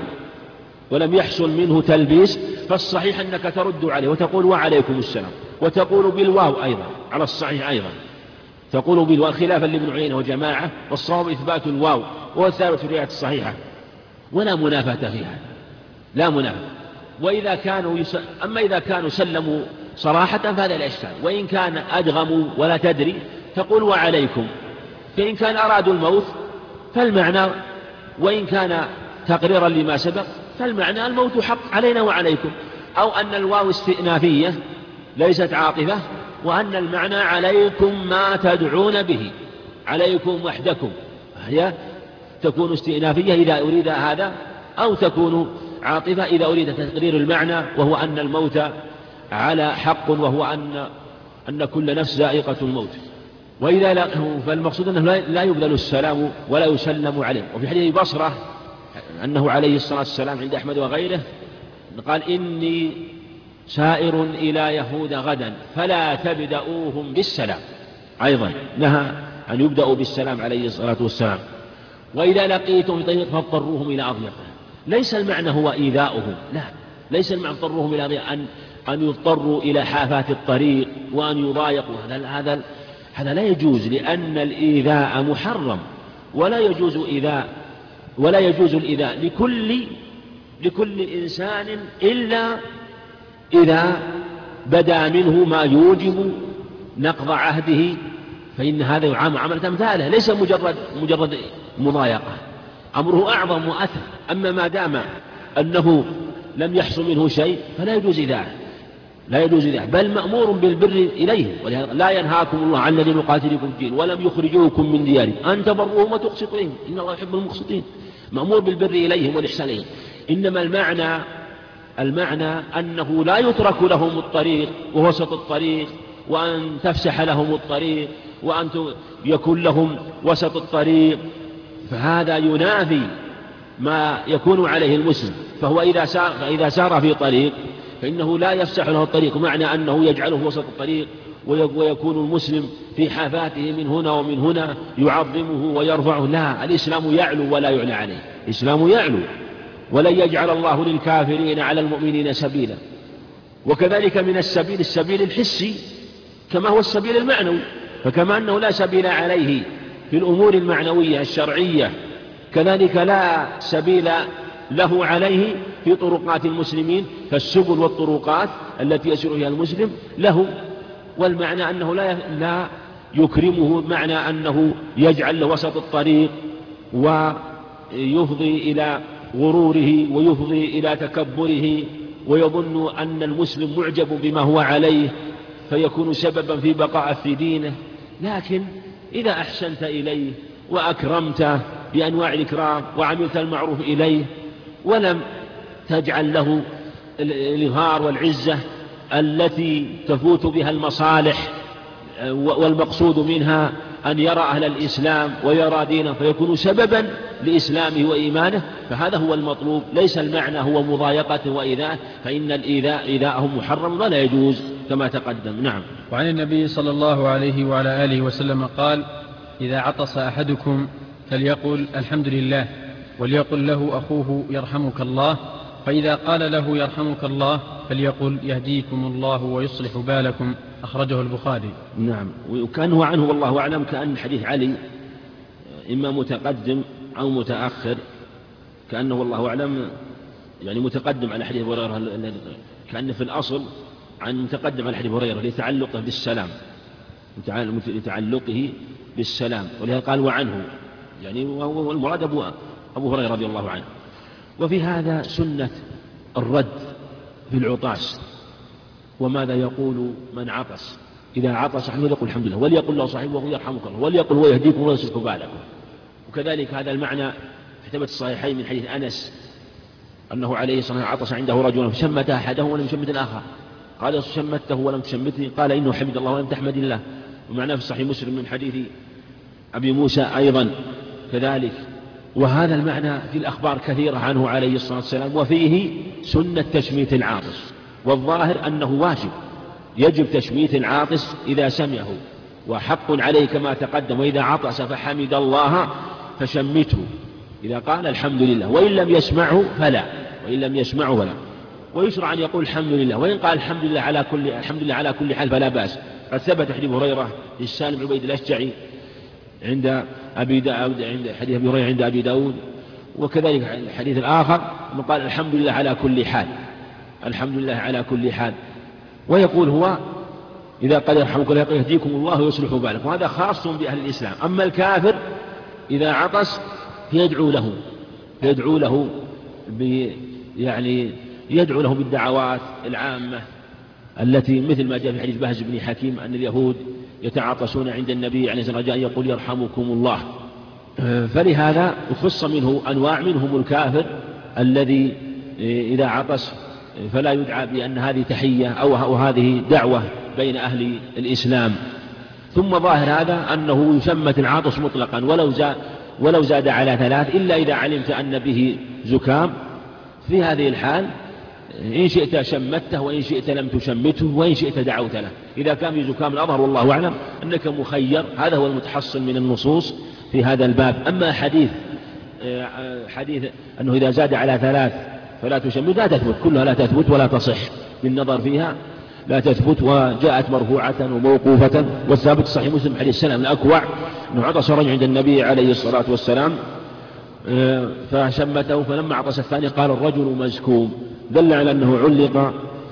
[SPEAKER 1] ولم يحصل منه تلبيس فالصحيح أنك ترد عليه وتقول وعليكم السلام، وتقول بالواو أيضا على الصحيح أيضا، تقول بالواو خلافا لابن عيينة وجماعة، والصواب إثبات الواو وهو الثالث في الرواية الصحيحة، ولا منافاة فيها، لا منافاة. وإذا كانوا يس... أما إذا كانوا سلموا صراحة فهذا لا إشكال، وإن كان أدغموا ولا تدري تقول وعليكم. فإن كان أرادوا الموت فالمعنى، وإن كان تقريرا لما سبق فالمعنى الموت حق علينا وعليكم، أو أن الواو استئنافية ليست عاطفة، وأن المعنى عليكم ما تدعون به، عليكم وحدكم، هي تكون استئنافية إذا أريد هذا، أو تكون عاطفة إذا أريد تقرير المعنى، وهو أن الموت على حق، وهو أن أن كل نفس ذائقة الموت. وإذا لا فالمقصود أنه لا يبذل السلام ولا يسلم عليه. وفي حديث بصرة أنه عليه الصلاة والسلام عند أحمد وغيره قال إني سائر إلى يهود غدا فلا تبدأوهم بالسلام، أيضا نهى أن يبدأوا بالسلام عليه الصلاة والسلام. وإذا لقيتم بطريق فاضطروهم إلى أضيقه، ليس المعنى هو إيذاؤهم، لا، ليس المعنى اضطروهم إلى أضيقه أن أن يضطروا إلى حافات الطريق وأن يضايقوا، هذا هذا هذا لا يجوز، لأن الإيذاء محرم، ولا يجوز إيذاء ولا يجوز الإيذاء لكل لكل إنسان إلا إذا بدا منه ما يوجب نقض عهده، فإن هذا يعامل عملة أمثاله، ليس مجرد مجرد مضايقة، أمره أعظم وأثر. أما ما دام أنه لم يحصل منه شيء فلا يجوز إيذاءه، لا يجوز إيذاءه، بل مأمور بالبر إليه. ولهذا لا ينهاكم الله عن الذين يقاتلوكم في الدين ولم يخرجوكم من دياركم أن تبروهم وتقسطوا إليهم إن الله يحب المقسطين، مأمور بالبر إليهم والإحسان إليهم. إنما المعنى المعنى أنه لا يترك لهم الطريق ووسط الطريق، وأن تفسح لهم الطريق، وأن يكون لهم وسط الطريق، فهذا ينافي ما يكون عليه المسلم. فهو إذا سار, إذا سار في طريق فإنه لا يفسح له الطريق، معنى أنه يجعله وسط الطريق، ويكون المسلم في حافاته من هنا ومن هنا يعظمه ويرفعه. لا، الإسلام يعلو ولا يعلى عليه، الإسلام يعلو، ولن يجعل الله للكافرين على المؤمنين سبيلا. وكذلك من السبيل السبيل الحسي كما هو السبيل المعنوي، فكما أنه لا سبيل عليه في الأمور المعنوية الشرعية، كذلك لا سبيل له عليه في طرقات المسلمين، فالسبل والطرقات التي يسير فيها المسلم له، والمعنى أنه لا لا يكرمه، معنى أنه يجعل له وسط الطريق ويفضي إلى غروره ويفضي إلى تكبره، ويظن أن المسلم معجب بما هو عليه فيكون سببا في بقاء في دينه. لكن إذا أحسنت إليه وأكرمته بأنواع الإكرام وعملت المعروف إليه، ولم تجعل له الإظهار والعزة التي تفوت بها المصالح والمقصود منها أن يرى أهل الإسلام ويرى دينه فيكون سببا لإسلامه وإيمانه، فهذا هو المطلوب. ليس المعنى هو مضايقة وإيذاء، فإن الإيذاء إيذاءهم محرم ولا يجوز كما تقدم. نعم.
[SPEAKER 2] وعن النبي صلى الله عليه وعلى آله وسلم قال: إذا عطس أحدكم فليقل الحمد لله، وليقل له أخوه يرحمك الله، فإذا قال له يرحمك الله فليقل يهديكم الله ويصلح بالكم، أخرجه البخاري.
[SPEAKER 1] نعم. وكان هو عنه والله أعلم كأن حديث علي إما متقدم أو متأخر، كأنه والله أعلم يعني متقدم على حديث هريرة، كأنه في الأصل عن متقدم على حديث هريرة لتعلقه بالسلام، لتعلقه بالسلام، ولهذا قال وعنه، يعني وهو المراد أبو, أبو هريرة رضي الله عنه. وفي هذا سنة الرد بالعطاس، وماذا يقول من عطس؟ إذا عطس أحد يقول الحمد لله، وليقل له صاحبه يرحمك الله، وليقل هو يهديكم ويصلح بالكم. وكذلك هذا المعنى في ثبت الصحيحين من حديث أنس أنه عليه الصلاة والسلام عطس عنده رجل فشمت أحدهم ولم يشمت الآخر، قال شمته ولم تشمته، قال إنه حمد الله ولم تحمد الله. ومعناه في صحيح مسلم من حديث أبي موسى أيضا كذلك. وهذا المعنى في الأخبار كثيرة عنه عليه الصلاة والسلام، وفيه سنة تشميت العاطس، والظاهر أنه واجب، يجب تشميت العاطس إذا سمعه، وحق عليه كما تقدم، وإذا عطس فحمد الله فشمته، إذا قال الحمد لله، وإن لم يسمعه فلا، وإن لم يسمعه فلا. ويشرع أن يقول الحمد لله، وإن قال الحمد لله على كل الحمد لله على كل حال فلا بأس. قد ثبت حديث هريرة للسالم عبيد الأشجعي عند أبي داود، عند حديث أبي هريرة عند أبي داود، وكذلك الحديث الآخر قال الحمد لله على كل حال، الحمد لله على كل حال. ويقول هو إذا قال يرحمك الله يقول يهديكم الله ويصلح بالكم، وهذا خاص بأهل الإسلام. أما الكافر إذا عطس يدعو له، يدعو له يعني يدعو له بالدعوات العامة التي مثل ما جاء في حديث بهز بن حكيم أن اليهود يتعاطسون عند النبي عليه الصلاة والسلام رجاء يقول يرحمكم الله. فلهذا خص منه أنواع، منهم الكافر الذي إذا عطس فلا يدعى بأن هذه تحية أو هذه دعوة بين أهل الإسلام. ثم ظاهر هذا أنه يشمت العاطس مطلقا ولو زاد, ولو زاد على ثلاث، إلا إذا علمت أن به زكام، في هذه الحال إن شئت شمته وإن شئت لم تشمته وإن شئت دعوت له. إذا كان في زكام الأظهر والله أعلم أنك مخير، هذا هو المتحصل من النصوص في هذا الباب. أما حديث حديث أنه إذا زاد على ثلاث فلا تشمت لا تثبت، كلها لا تثبت ولا تصح بالنظر فيها، لا تثبت، وجاءت مرفوعة وموقوفة. والثابت صحيح مسلم حديث سلم الأكوع أنه عطس رجل عند النبي عليه الصلاة والسلام فشمته، فلما عطس الثاني قال الرجل مزكوم، دل على أنه علق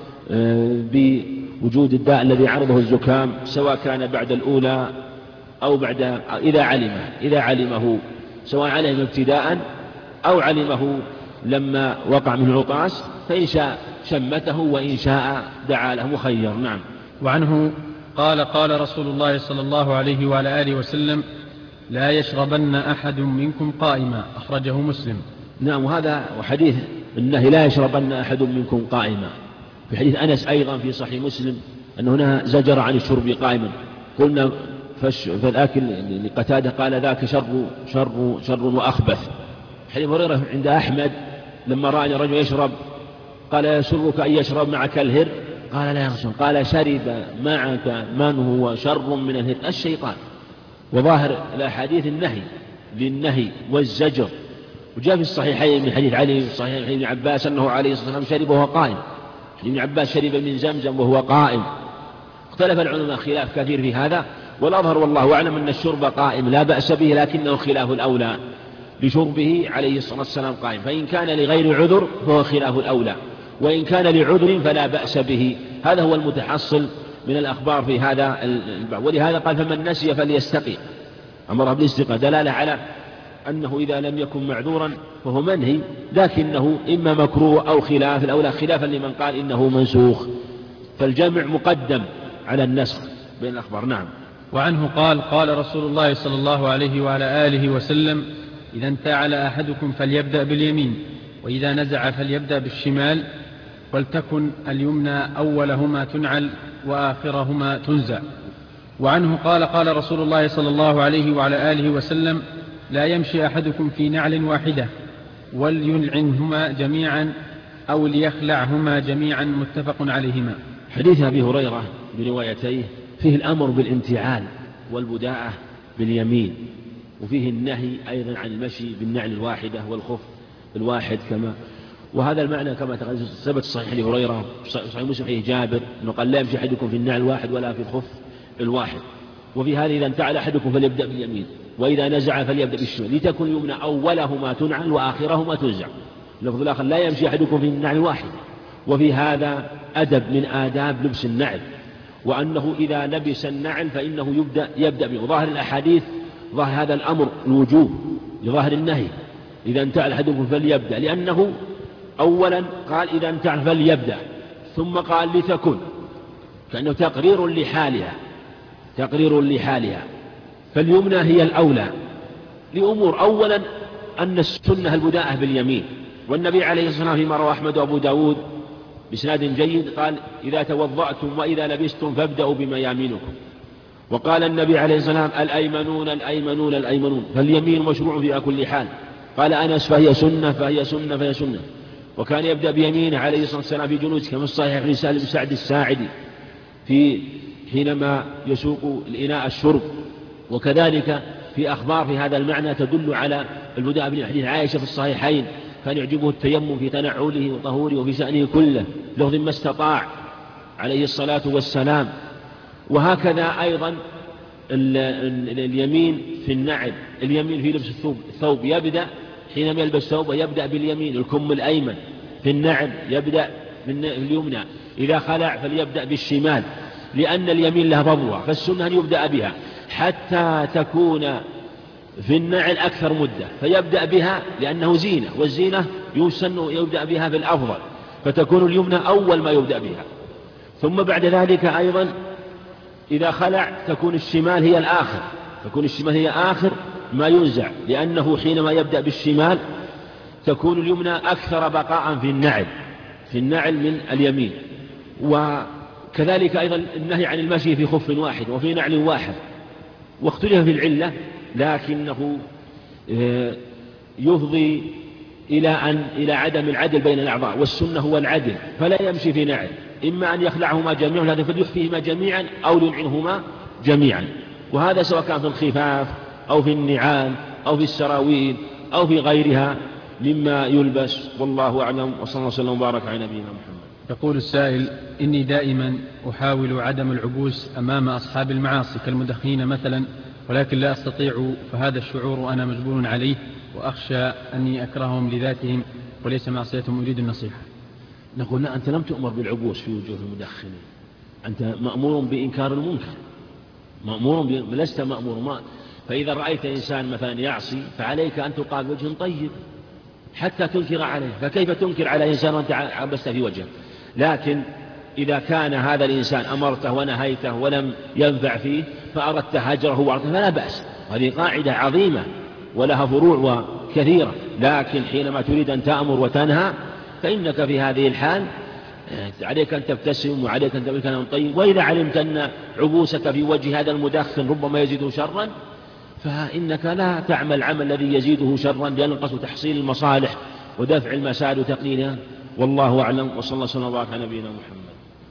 [SPEAKER 1] بوجود الداء الذي عرضه الزكام، سواء كان بعد الأولى أو بعد إذا علمه إذا علمه سواء علم ابتداء أو علمه لما وقع من العطاس، فإن شاء شمته وإن شاء دعا له، مخير. نعم.
[SPEAKER 2] وعنه قال قال رسول الله صلى الله عليه وعلى آله وسلم: لا يشربن أحد منكم قائما، أخرجه مسلم.
[SPEAKER 1] نعم. وهذا وحديث النهي لا يشربن أحد منكم قائما في حديث أنس أيضا في صحيح مسلم أنه هنا زجر عن الشرب قائما. قلنا فالآكل لقتاده قال ذاك شر شر شر وأخبث. حديث هريرة عند أحمد لما رأى رجل يشرب قال يسرك أن يشرب معك الهر؟ قال لا يا رسول، قال شرب معك من هو شر من الهر؟ الشيطان. وظاهر الأحاديث النهي للنهي والزجر. وجاء في الصحيحين من حديث علي صحيح ابن عباس أنه عليه الصلاة والسلام شرب وهو قائم. ابن عباس شرب من زمزم وهو قائم. اختلف العلماء خلاف كثير في هذا، والأظهر والله أعلم أن الشرب قائم لا بأس به، لكنه خلاف الأولى لشربه عليه الصلاة والسلام قائم، فإن كان لغير عذر فهو خلاف الأولى، وإن كان لعذر فلا بأس به. هذا هو المتحصل من الأخبار في هذا الباب. ولهذا قال فمن نسي فليستقي، أمر بالاستقاء، دلالة على أنه إذا لم يكن معذورا فهو منهي، لكنه إما مكروه أو خلاف الأولى، خلافا لمن قال إنه منسوخ، فالجمع مقدم على النسخ بين الأخبار. نعم.
[SPEAKER 2] وعنه قال قال رسول الله صلى الله عليه وعلى آله وسلم: إذا انتعل أحدكم فليبدأ باليمين، وإذا نزع فليبدأ بالشمال، ولتكن اليمنى أولهما تنعل وآخرهما تنزع. وعنه قال قال رسول الله صلى الله عليه وعلى آله وسلم لا يمشي أحدكم في نعل واحدة وليلعنهما جميعا أو ليخلعهما جميعا متفق عليهما.
[SPEAKER 1] حديث أبي هريرة بروايتيه فيه الأمر بالامتعال والبداءة باليمين، وفيه النهي أيضا عن المشي بالنعل الواحدة والخف الواحد كما، وهذا المعنى كما ثبت صحيح أبي هريرة صحيح مسلم حديث جابر أنه قال لا يمشي أحدكم في النعل الواحد ولا في الخف الواحد. وفي هذا إذا انتعل أحدكم فليبدأ باليمين وإذا نزع فليبدأ بالشمال لتكن اليمنى أولهما تنعل وآخرهما تنزع. اللفظ الآخر لا يمشي أحدكم في النعل الواحد. وفي هذا أدب من آداب لبس النعل، وأنه إذا لبس النعل فإنه يبدأ يبدأ به. وظاهر الأحاديث ظاهر هذا الأمر الوجوب لظاهر النهي إذا انتعل أحدكم فليبدأ، لأنه أولا قال إذا انتعل فليبدأ ثم قال لتكن، كأنه تقرير لحالها تقرير لحالها فاليمنى هي الأولى لأمور. أولا أن السنة البداءة باليمين، والنبي عليه الصلاة والسلام فيما رواه أحمد وأبو داود بإسناد جيد قال إذا توضأتم وإذا لبستم فابدأوا بميامنكم. وقال النبي عليه الصلاة والسلام الأيمنون الأيمنون الأيمنون، فاليمين مشروع في كل حال. قال أنس فهي سنة فهي سنة فهي سنة. وكان يبدأ بيمينه عليه الصلاة والسلام في جلوس كما الصحيح في سالم بن سعد الساعدي في حينما يسوق الإناء الشرب. وكذلك في أخبار في هذا المعنى تدل على البداء بالحديث عائشة في الصحيحين كان يعجبه التيمم في تنعله وطهوره وفي شأنه كله لفظ ما استطاع عليه الصلاة والسلام. وهكذا أيضا اليمين في النعل، اليمين في لبس الثوب الثوب يبدأ حينما يلبس ثوبه يبدأ باليمين، الكم الأيمن في النعل يبدأ باليمنى، إذا خلع فليبدأ بالشمال، لأن اليمين لها فضلها فالسنة أن يبدأ بها حتى تكون في النعل أكثر مدة فيبدأ بها لأنه زينة، والزينة يسن يبدأ بها بالأفضل، فتكون اليمنى أول ما يبدأ بها. ثم بعد ذلك أيضا إذا خلع تكون الشمال هي الآخر، تكون الشمال هي آخر ما ينزع، لأنه حينما يبدأ بالشمال تكون اليمنى أكثر بقاء في النعل في النعل من اليمين. وكذلك أيضا النهي عن المشي في خف واحد وفي نعل واحد، واختلف في العلة لكنه يفضي إلى أن إلى عدم العدل بين الأعضاء، والسنة هو العدل، فلا يمشي في نعل إما أن يخلعهما جميعا هذا فليخفيهما جميعا أو يلعنهما جميعا. وهذا سواء كان في الخفاف أو في النعال أو في السراويل أو في غيرها مما يلبس، والله أعلم. وصلى الله وسلم وبارك على نبينا محمد.
[SPEAKER 2] يقول السائل إني دائما أحاول عدم العبوس أمام أصحاب المعاصي كالمدخنين مثلا، ولكن لا أستطيع، فهذا الشعور أنا مجبور عليه وأخشى أني أكرههم لذاتهم وليس معصيتهم، أريد النصيحة.
[SPEAKER 1] نقول لا، أنت لم تؤمر بالعبوس في وجوه المدخنين، أنت مأمور بإنكار المنكر، مأمور ب... لست مأمور ما. فإذا رأيت إنسان مثلا يعصي فعليك أن تقابل وجه طيب حتى تنكر عليه، فكيف تنكر على إنسان وأنت عبست في وجهه؟ لكن إذا كان هذا الإنسان أمرته ونهيته ولم ينفع فيه فأردت هجره وعرضه فلا بأس، هذه قاعدة عظيمة ولها فروع كثيرة. لكن حينما تريد أن تأمر وتنهى فإنك في هذه الحال عليك أن تبتسم وعليك أن تقول كلام طيب. وإذا علمت أن عبوسك في وجه هذا المدخن ربما يزيده شرا فإنك لا تعمل عمل الذي يزيده شرا، لينقص تحصيل المصالح ودفع المسائل وتقليلها، والله أعلم. وصلى الله وسلم وبارك على نبينا محمد.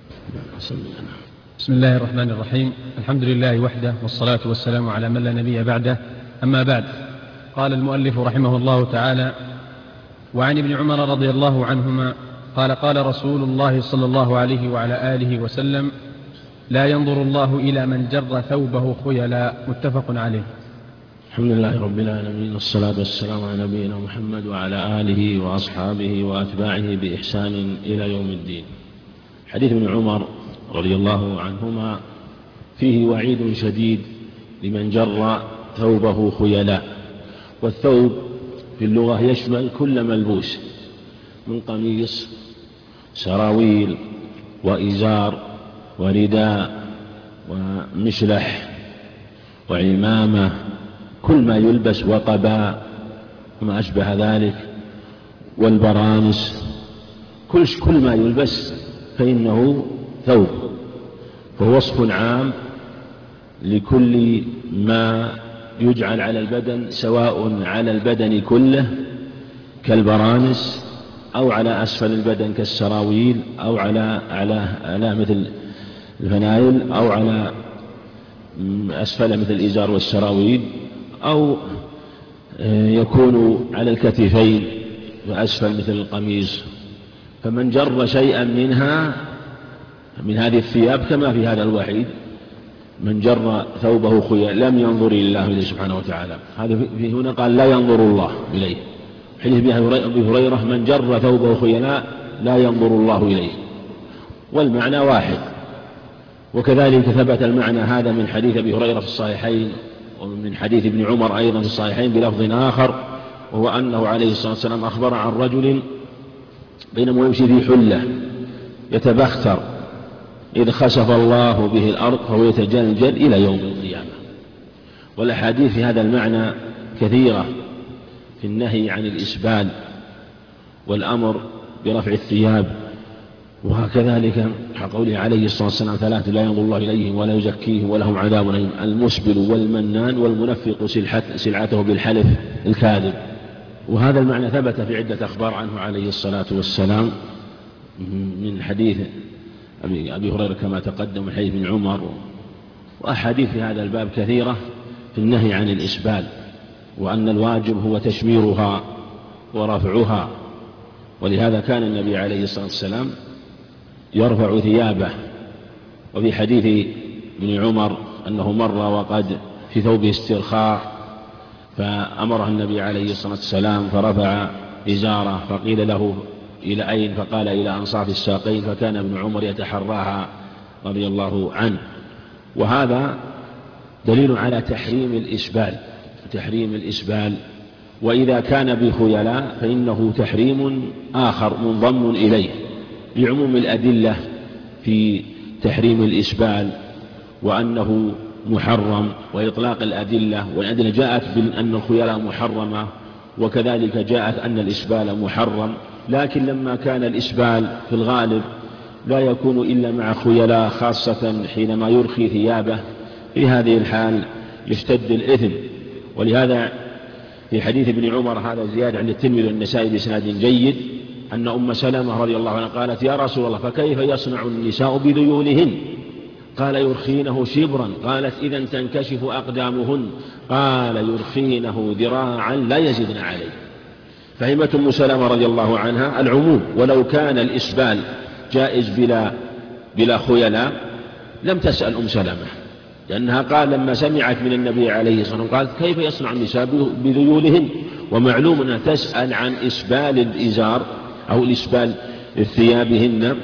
[SPEAKER 2] بسم الله الرحمن الرحيم، الحمد لله وحده والصلاة والسلام على من لا نبي بعده، أما بعد. قال المؤلف رحمه الله تعالى: وعن ابن عمر رضي الله عنهما قال قال رسول الله صلى الله عليه وعلى آله وسلم: لا ينظر الله إلى من جر ثوبه خيلا، متفق عليه.
[SPEAKER 1] الحمد لله رب العالمين، والصلاة والسلام على نبينا محمد وعلى آله وأصحابه وأتباعه بإحسان إلى يوم الدين. حديث ابن عمر رضي الله عنهما فيه وعيد شديد لمن جر ثوبه خيلا. والثوب في اللغة يشمل كل ملبوس من قميص سراويل وإزار ورداء ومشلح وعمامة، كل ما يلبس وقباء وما أشبه ذلك والبرانس، كل كل ما يلبس فإنه ثوب، فهو وصف عام لكل ما يجعل على البدن، سواء على البدن كله كالبرانس أو على أسفل البدن كالسراويل أو على على على مثل الفنايل أو على أسفل مثل الإزار والسراويل، أو يكون على الكتفين وأسفل مثل القميص. فمن جر شيئا منها من هذه الثياب كما في هذا الوحيد، من جر ثوبه خيلاء لم ينظر إلى الله إليه سبحانه وتعالى. هذا في هنا قال لا ينظر الله إليه. حديث أبي هريرة من جر ثوبه خيلاء لا ينظر الله إليه، والمعنى واحد. وكذلك ثبت المعنى هذا من حديث أبي هريرة في الصحيحين، ومن حديث ابن عمر أيضا في الصحيحين بلفظ آخر، وهو أنه عليه الصلاة والسلام أخبر عن رجل بينما يمشي في حلة يتبختر إذ خسف الله به الأرض فهو يتجلجل إلى يوم القيامة. والأحاديث في هذا المعنى كثيرة في النهي عن الإسبال والأمر برفع الثياب. وكذلك قوله عليه الصلاة والسلام ثلاثة لا ينظر الله إليهم ولا يزكيهم ولهم عذاب أليم: المسبل والمنان والمنفق سلعته بالحلف الكاذب. وهذا المعنى ثبت في عدة أخبار عنه عليه الصلاة والسلام من حديث أبي هريرة كما تقدم، من حديث ابن عمر، وأحاديث في هذا الباب كثيرة في النهي عن الإسبال، وأن الواجب هو تشميرها ورفعها. ولهذا كان النبي عليه الصلاة والسلام يرفع ثيابه. وفي حديث ابن عمر أنه مر وقد في ثوبه استرخاء فأمره النبي عليه الصلاة والسلام فرفع إزاره، فقيل له إلى أين؟ فقال إلى أنصاف الساقين، فكان ابن عمر يتحراها رضي الله عنه. وهذا دليل على تحريم الإسبال تحريم الإسبال وإذا كان بخيلاء فإنه تحريم آخر منضم إليه لعموم الأدلة في تحريم الإسبال وأنه محرم، وإطلاق الأدلة، والأدلة جاءت بأن الخيلاء محرمة، وكذلك جاءت أن الإسبال محرم. لكن لما كان الإسبال في الغالب لا يكون إلا مع خيلاء، خاصة حينما يرخي ثيابه، في هذه الحال يشتد الإثم. ولهذا في حديث ابن عمر هذا زيادة عند الترمذي والنسائي بإسناد جيد أن أم سلمة رضي الله عنها قالت: يا رسول الله فكيف يصنع النساء بذيولهن؟ قال: يرخينه شبرا. قالت: إذا تنكشف أقدامهن. قال: يرخينه ذراعا لا يزدن عليه. فهمت أم سلمة رضي الله عنها العموم، ولو كان الإسبال جائز بلا بلا خيلاء لم تسأل أم سلمة، لأنها قال لما سمعت من النبي عليه الصلاة والسلام قالت: كيف يصنع النساء بذيولهن؟ ومعلوم أنها تسأل عن إسبال الإزار أو الإسبال ثيابهن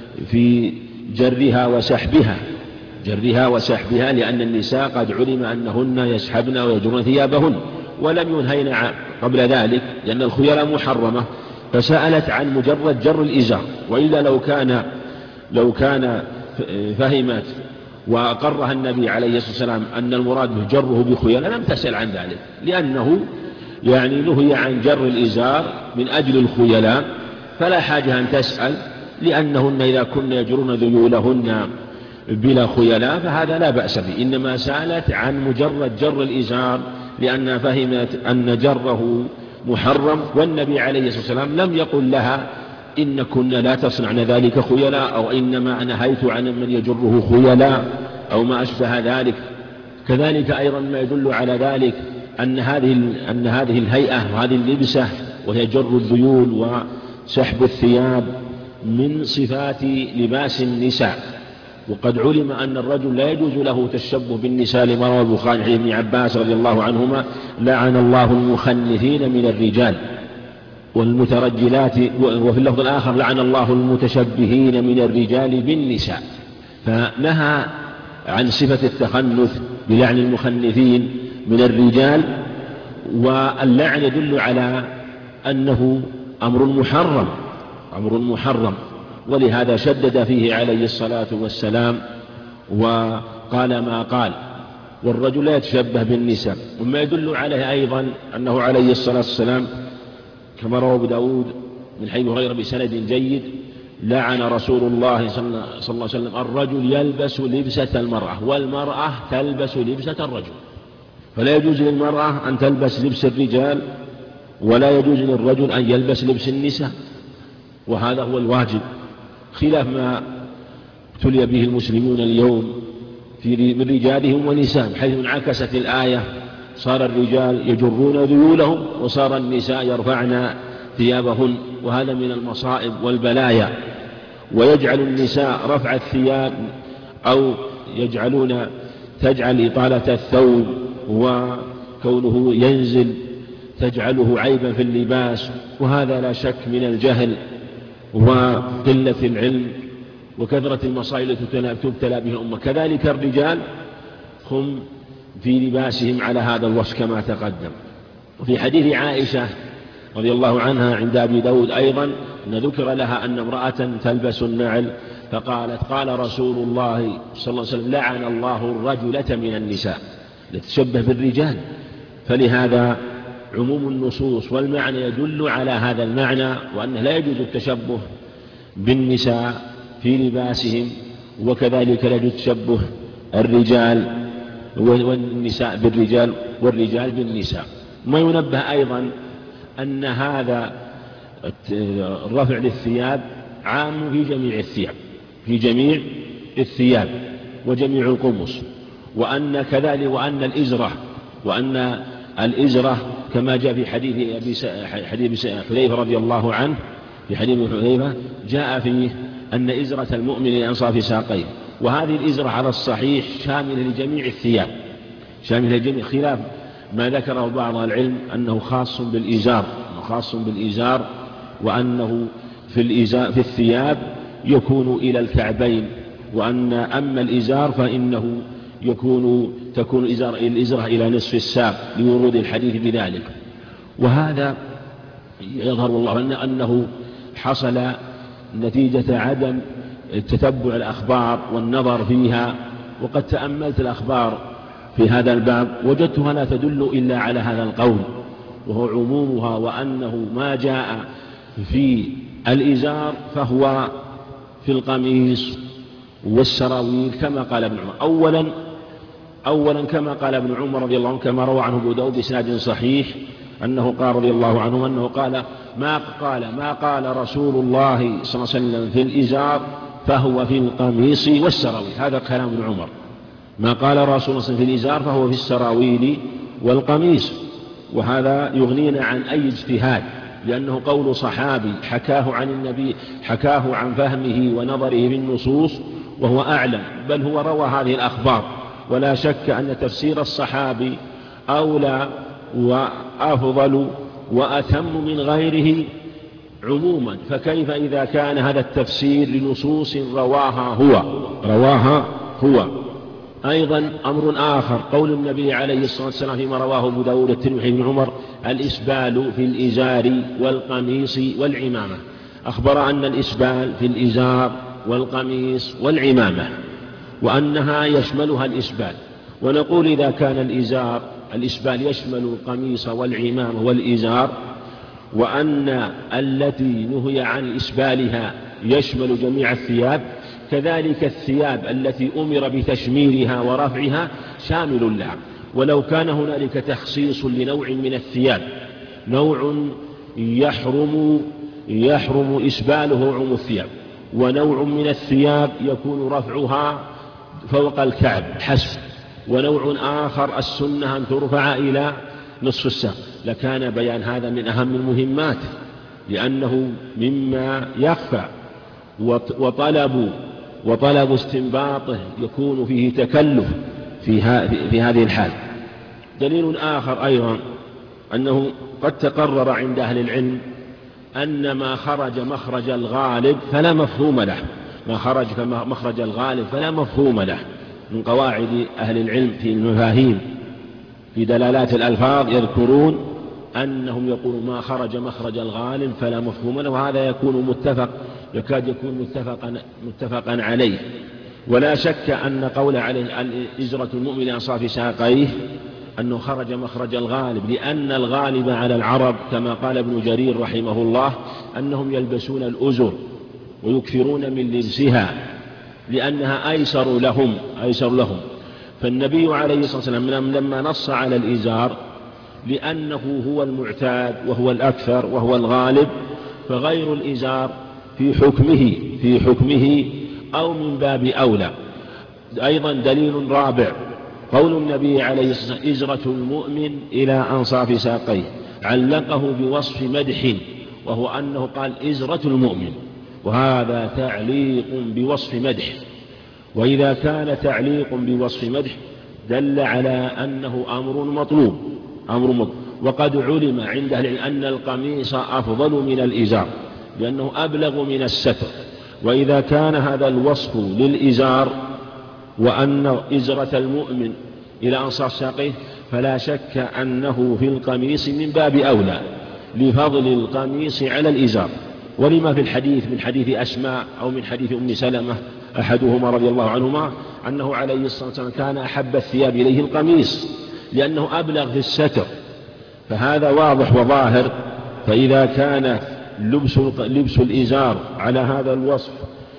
[SPEAKER 1] في جرها وسحبها جرها وسحبها لأن النساء قد علم أنهن يسحبن ويجرن ثيابهن، ولم ينهين قبل ذلك لأن الخيلاء محرمة، فسألت عن مجرد جر الإزار. وإلا لو كان لو كان فهمت وأقرها النبي عليه الصلاة والسلام أن المراد به جره بخيلاء لم تسأل عن ذلك، لأنه يعني نهي عن جر الإزار من أجل الخيلاء، فلا حاجة أن تسأل، لأنهن إذا كن يجرن ذيولهن بلا خيلاء فهذا لا بأس به. إنما سألت عن مجرد جر الإزار لأنها فهمت أن جره محرم، والنبي عليه الصلاة والسلام لم يقل لها إن كنا لا تصنعن ذلك خيلاء، أو إنما نهيت عن من يجره خيلاء أو ما أشبه ذلك. كذلك أيضا ما يدل على ذلك أن هذه أن هذه الهيئة وهذه اللبسة وهي جر الذيول وسحب الثياب من صفات لباس النساء. وقد علم أن الرجل لا يجوز له تشبه بالنساء لما روى البخاري عن ابن عباس رضي الله عنهما: لعن الله المخنثين من الرجال والمترجلات، وفي اللفظ الآخر: لعن الله المتشبهين من الرجال بالنساء. فنهى عن صفة التخنث بلعن المخنثين من الرجال، واللعن يدل على أنه أمر محرم أمر محرم ولهذا شدد فيه عليه الصلاة والسلام وقال ما قال. والرجل لا يتشبه بالنساء. وما يدل عليه أيضا أنه عليه الصلاة والسلام كما روى أبو داود من حديث هريرة بسند جيد لعن رسول الله صلى الله عليه وسلم الرجل يلبس لبسة المرأة والمرأة تلبس لبسة الرجل، فلا يجوز للمرأة أن تلبس لبس الرجال ولا يجوز للرجل أن يلبس لبس النساء، وهذا هو الواجب، خلاف ما ابتلي به المسلمون اليوم في من رجالهم ونسائهم، حيث انعكست الآية، صار الرجال يجرون ذيولهم وصار النساء يرفعن ثيابهن، وهذا من المصائب والبلايا. ويجعل النساء رفع الثياب أو يجعلون تجعل إطالة الثوب وكونه ينزل تجعله عيبا في اللباس، وهذا لا شك من الجهل وقلة العلم وكثرة المصائب التي تبتلى بها الأمة. كذلك الرجال هم في لباسهم على هذا الوصف كما تقدم. وفي حديث عائشة رضي الله عنها عند أبي داود أيضا أن ذكر لها أن امرأة تلبس النعل فقالت قال رسول الله صلى الله عليه وسلم لعن الله الرجلة من النساء لتشبه بالرجال، فلهذا عموم النصوص والمعنى يدل على هذا المعنى، وأنه لا يجوز التشبه بالنساء في لباسهم، وكذلك لا يجوز تشبه الرجال والنساء بالرجال والرجال بالنساء. ما ينبه أيضا أن هذا الرفع للثياب عام في جميع الثياب في جميع الثياب وجميع القمص، وأن كذلك وأن الإزرة وأن الإزرة كما جاء في حديث أبي حديث حذيفة رضي الله عنه، في حديث حذيفة جاء فيه أن إزرة المؤمن لأنصاف ساقيه، وهذه الإزرة على الصحيح شاملة لجميع الثياب، شاملة لجميع، خلاف ما ذكره بعض العلم أنه خاص بالإزار خاص بالإزار وأنه في الإزار في الثياب يكون إلى الكعبين، وأن أما الإزار فإنه يكون تكون الإزار الإزرة إلى نصف الساق لورود الحديث بذلك. وهذا يظهر والله أنه حصل نتيجة عدم تتبع الأخبار والنظر فيها، وقد تأملت الأخبار في هذا الباب وجدتها لا تدل إلا على هذا القول، وهو عمومها، وأنه ما جاء في الإزار فهو في القميص والسراويل كما قال ابن عمر. أولا أولا كما قال ابن عمر رضي الله عنه كما روى عنه أبو داود بإسناد صحيح أنه قال رضي الله عنه أنه قال ما قال ما قال رسول الله صلى الله عليه وسلم في الإزار فهو في القميص والسراويل، هذا كلام ابن عمر، ما قال رسول الله صلى الله عليه وسلم في الإزار فهو في السراويل والقميص، وهذا يغنينا عن أي اجتهاد، لأنه قول صحابي حكاه عن النبي حكاه عن فهمه ونظره بالنصوص وهو أعلم، بل هو روى هذه الأخبار، ولا شك أن تفسير الصحابي أولى وأفضل وأتم من غيره عموما، فكيف إذا كان هذا التفسير لنصوص رواها هو رواها هو أيضا أمر آخر قول النبي عليه الصلاة والسلام فيما رواه أبو داود الترمذي بن عمر الإسبال في الإزار والقميص والعمامة، أخبر أن الإسبال في الإزار والقميص والعمامة وأنها يشملها الإسبال، ونقول إذا كان الإزار الإسبال يشمل القميص والعمامة والإزار، وأن التي نهي عن إسبالها يشمل جميع الثياب، كذلك الثياب التي أمر بتشميرها ورفعها شامل لها، ولو كان هنالك تخصيص لنوع من الثياب، نوع يحرم يحرم إسباله عموم الثياب، ونوع من الثياب يكون رفعها فوق الكعب حسب، ونوع آخر السنة أن ترفع إلى نصف الساق، لكان بيان هذا من أهم المهمات، لأنه مما يخفى وطلب وطلب استنباطه يكون فيه تكلف في, في هذه الحال. دليل آخر أيضا أنه قد تقرر عند أهل العلم أن ما خرج مخرج الغالب فلا مفهوم له، ما خرج مخرج الغالب فلا مفهوم له، من قواعد أهل العلم في المفاهيم في دلالات الألفاظ يذكرون أنهم يقولون ما خرج مخرج الغالب فلا مفهوم له، وهذا يكون متفق يكاد يكون متفقا, متفقا عليه. ولا شك أن قول عليه إزرة المؤمن لأنصاف ساقيه أنه خرج مخرج الغالب، لأن الغالب على العرب كما قال ابن جرير رحمه الله أنهم يلبسون الأزر ويكثرون من لبسها لأنها أيسر لهم أيسر لهم فالنبي عليه الصلاة والسلام لما نص على الإزار لأنه هو المعتاد وهو الأكثر وهو الغالب، فغير الإزار في حكمه في حكمه أو من باب أولى. أيضا دليل رابع قول النبي عليه الصلاة والسلام: إزرة المؤمن إلى أنصاف ساقيه، علقه بوصف مدح، وهو أنه قال إزرة المؤمن، وهذا تعليق بوصف مدح. وإذا كان تعليق بوصف مدح دل على أنه أمر مطلوب أمر مطلوب وقد علم عند أهل العلم أن القميص أفضل من الإزار لأنه أبلغ من الستر. وإذا كان هذا الوصف للإزار وأن إزرة المؤمن إلى أنصاف ساقيه فلا شك أنه في القميص من باب أولى لفضل القميص على الإزار، ولما في الحديث من حديث أسماء أو من حديث أم سلمة أحدهما رضي الله عنهما أنه عليه الصلاة والسلام كان أحب الثياب إليه القميص لأنه أبلغ في الستر، فهذا واضح وظاهر. فإذا كان لبس, لبس الإزار على هذا الوصف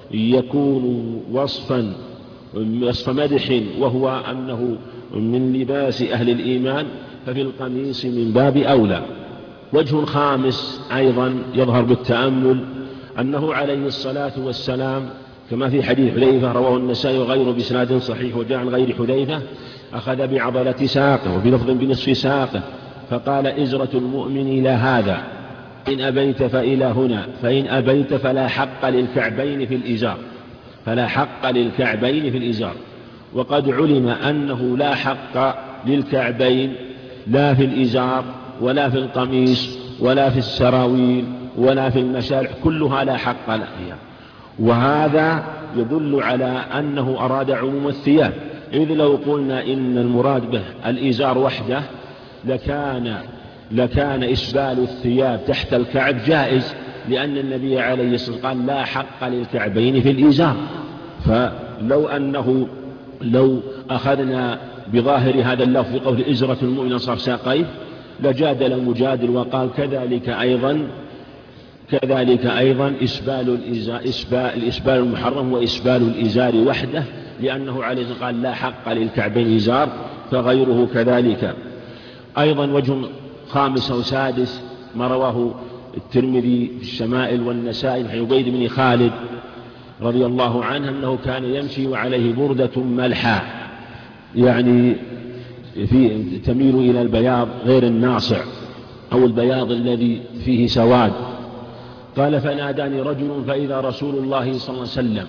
[SPEAKER 1] يكون وصفا وصف مدح وهو أنه من لباس أهل الإيمان، ففي القميص من باب أولى. وجه خامس أيضا يظهر بالتأمل أنه عليه الصلاة والسلام كما في حديث حذيفة رواه النسائي وغيره بإسناد صحيح وجاء عن غير حذيفة: أخذ بعضلة ساقه وبلفظ بنصف ساقه فقال: إزرة المؤمن إلى هذا، إن أبيت فإلى هنا، فإن أبيت فلا حق للكعبين في الإزار فلا حق للكعبين في الإزار. وقد علم أنه لا حق للكعبين لا في الإزار ولا في القميص ولا في السراويل ولا في المشالح، كلها لا حق لها. وهذا يدل على أنه أراد عموم الثياب، إذ لو قلنا إن المراد به الإزار وحده لكان لكان إسبال الثياب تحت الكعب جائز، لأن النبي عليه الصلاة والسلام قال: لا حق للكعبين في الإزار. فلو أنه لو أخذنا بظاهر هذا اللفظ بقول إزرة المؤمن أنصاف ساقيه لجادل مجادل وقال: كذلك أيضا كذلك أيضا إسبال الإزار إسبال الإسبال المحرم وإسبال الإزار وحده، لأنه عليه الصلاة والسلام قال: لا حق للكعبين إزار، فغيره كذلك. أيضا وجه خامس أو سادس ما رواه الترمذي في الشمائل والنسائي عن عبيد بن خالد رضي الله عنه أنه كان يمشي وعليه بردة ملحى، يعني في تميل إلى البياض غير الناصع أو البياض الذي فيه سواد. قال: فناداني رجل فإذا رسول الله صلى الله عليه وسلم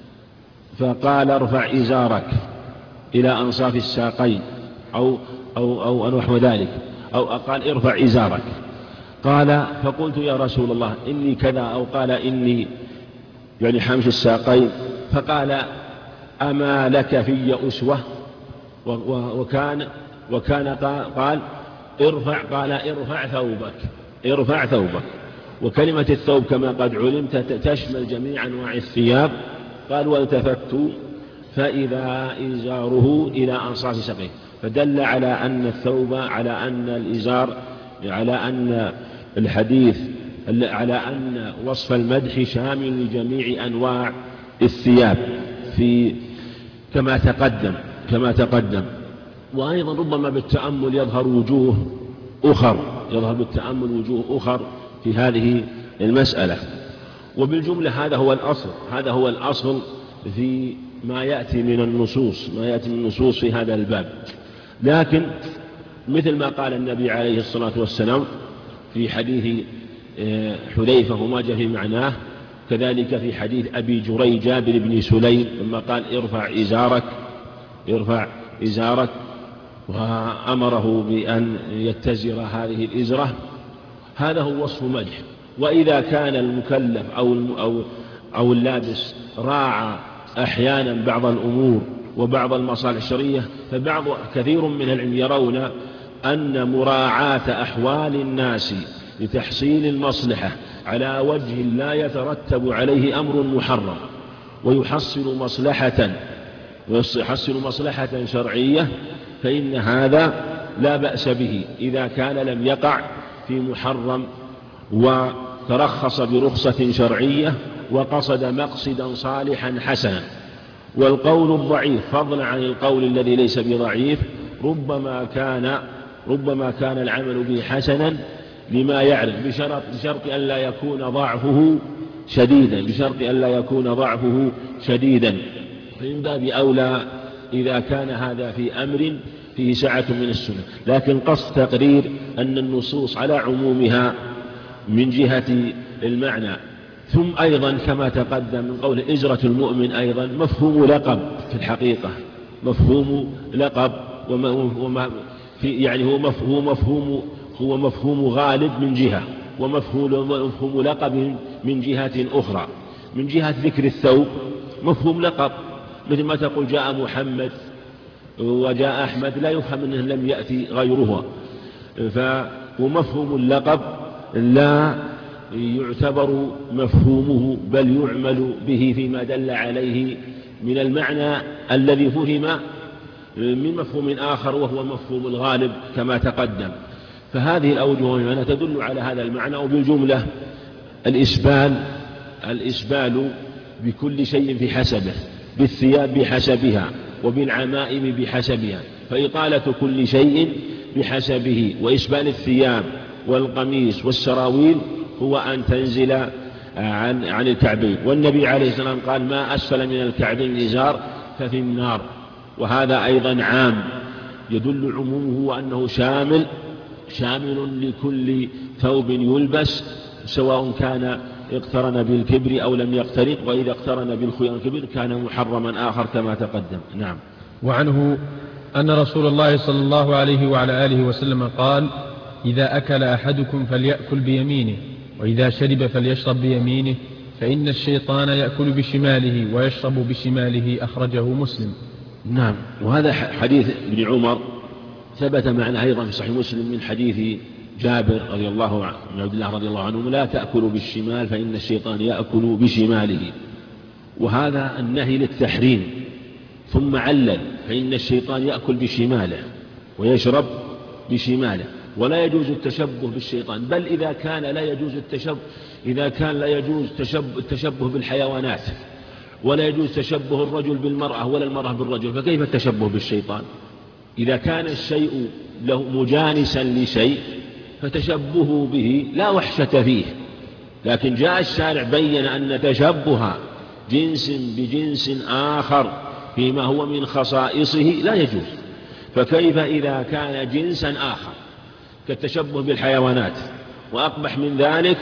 [SPEAKER 1] فقال: ارفع إزارك إلى أنصاف الساقين أو أو أو نحو ذلك، أو قال: ارفع إزارك. قال: فقلت: يا رسول الله إني كذا، أو قال: إني يعني حمش الساقين. فقال: أما لك في أسوة؟ وكان وكان قال: ارفع قال: ارفع ثوبك ارفع ثوبك. وكلمة الثوب كما قد علمت تشمل جميع أنواع الثياب. قال: والتفت فإذا إزاره إلى أنصاف ساقيه، فدل على أن الثوب على أن الإزار على أن الحديث على أن وصف المدح شامل لجميع أنواع الثياب في كما تقدم كما تقدم. وأيضا ربما بالتأمل يظهر وجوه أخر يظهر بالتأمل وجوه أخر في هذه المسألة. وبالجملة هذا هو الأصل هذا هو الأصل في ما يأتي من النصوص ما يأتي من النصوص في هذا الباب. لكن مثل ما قال النبي عليه الصلاة والسلام في حديث حذيفة وما جاء في معناه، كذلك في حديث أبي جري جابر بن سليم لما قال: ارفع إزارك ارفع إزارك وأمره بأن يتزر هذه الإزرة. هذا هو وصف مدح. وإذا كان المكلف أو أو أو اللابس راعى أحيانا بعض الأمور وبعض المصالح الشرعية، فبعض كثير من العلم يرون أن مراعاة أحوال الناس لتحصيل المصلحة على وجه لا يترتب عليه أمر محرم ويحصل مصلحة ويحصل مصلحة شرعية، فإن هذا لا بأس به إذا كان لم يقع في محرم وترخص برخصة شرعية وقصد مقصدا صالحا حسنا. والقول الضعيف فضلا عن القول الذي ليس بضعيف ربما كان ربما كان العمل به حسنا لما يعرف بشرط, بشرط أن لا يكون ضعفه شديدا بشرط أن لا يكون ضعفه شديدا فمن باب أولى إذا كان هذا في أمر فيه سعة من السنة. لكن قصد تقرير أن النصوص على عمومها من جهة المعنى. ثم أيضا كما تقدم من قول إجرة المؤمن أيضا مفهوم لقب في الحقيقة مفهوم لقب وما وما في يعني هو مفهوم مفهوم هو مفهوم غالب من جهة ومفهوم لقب من جهة أخرى. من جهة ذكر الثوب مفهوم لقب مثل ما تقول جاء محمد وجاء أحمد لا يفهم أنه لم يأتي غيرها. فمفهوم اللقب لا يعتبر مفهومه بل يعمل به فيما دل عليه من المعنى الذي فهم من مفهوم آخر وهو مفهوم الغالب كما تقدم. فهذه الأوجه المعنى تدل على هذا المعنى. وبالجملة الإسبال الإسبال بكل شيء في حسبه بالثياب بحسبها وبالعمائم بحسبها فإطالة كل شيء بحسبه. وإسبال الثياب والقميص والسراويل هو أن تنزل عن, عن الكعبين. والنبي عليه الصلاة والسلام قال ما أسفل من الكعبين إزار ففي النار. وهذا أيضا عام يدل عمومه وأنه شامل شامل لكل ثوب يلبس سواء كان اقترن بالكبر أو لم يقترن. وإذا اقترن بالخيار الكبر كان محرما آخر كما تقدم. نعم.
[SPEAKER 3] وعنه أن رسول الله صلى الله عليه وعلى آله وسلم قال إذا أكل أحدكم فليأكل بيمينه وإذا شرب فليشرب بيمينه فإن الشيطان يأكل بشماله ويشرب بشماله. أخرجه مسلم.
[SPEAKER 1] نعم. وهذا حديث ابن عمر ثبت معنا أيضا في صحيح مسلم من حديث جابر رضي الله عنه من عبد الله رضي الله عنه لا تأكلوا بالشمال فإن الشيطان يأكل بشماله. وهذا النهي للتحريم ثم علل فإن الشيطان يأكل بشماله ويشرب بشماله. ولا يجوز التشبه بالشيطان بل إذا كان لا يجوز التشبه إذا كان لا يجوز التشبه بالحيوانات ولا يجوز تشبه الرجل بالمرأة ولا المرأة بالرجل فكيف التشبه بالشيطان؟ إذا كان الشيء له مجانسا لشيء فتشبهه به لا وحشة فيه. لكن جاء الشارع بين أن تشبه جنس بجنس آخر فيما هو من خصائصه لا يجوز. فكيف إذا كان جنسا آخر كالتشبه بالحيوانات؟ وأقبح من ذلك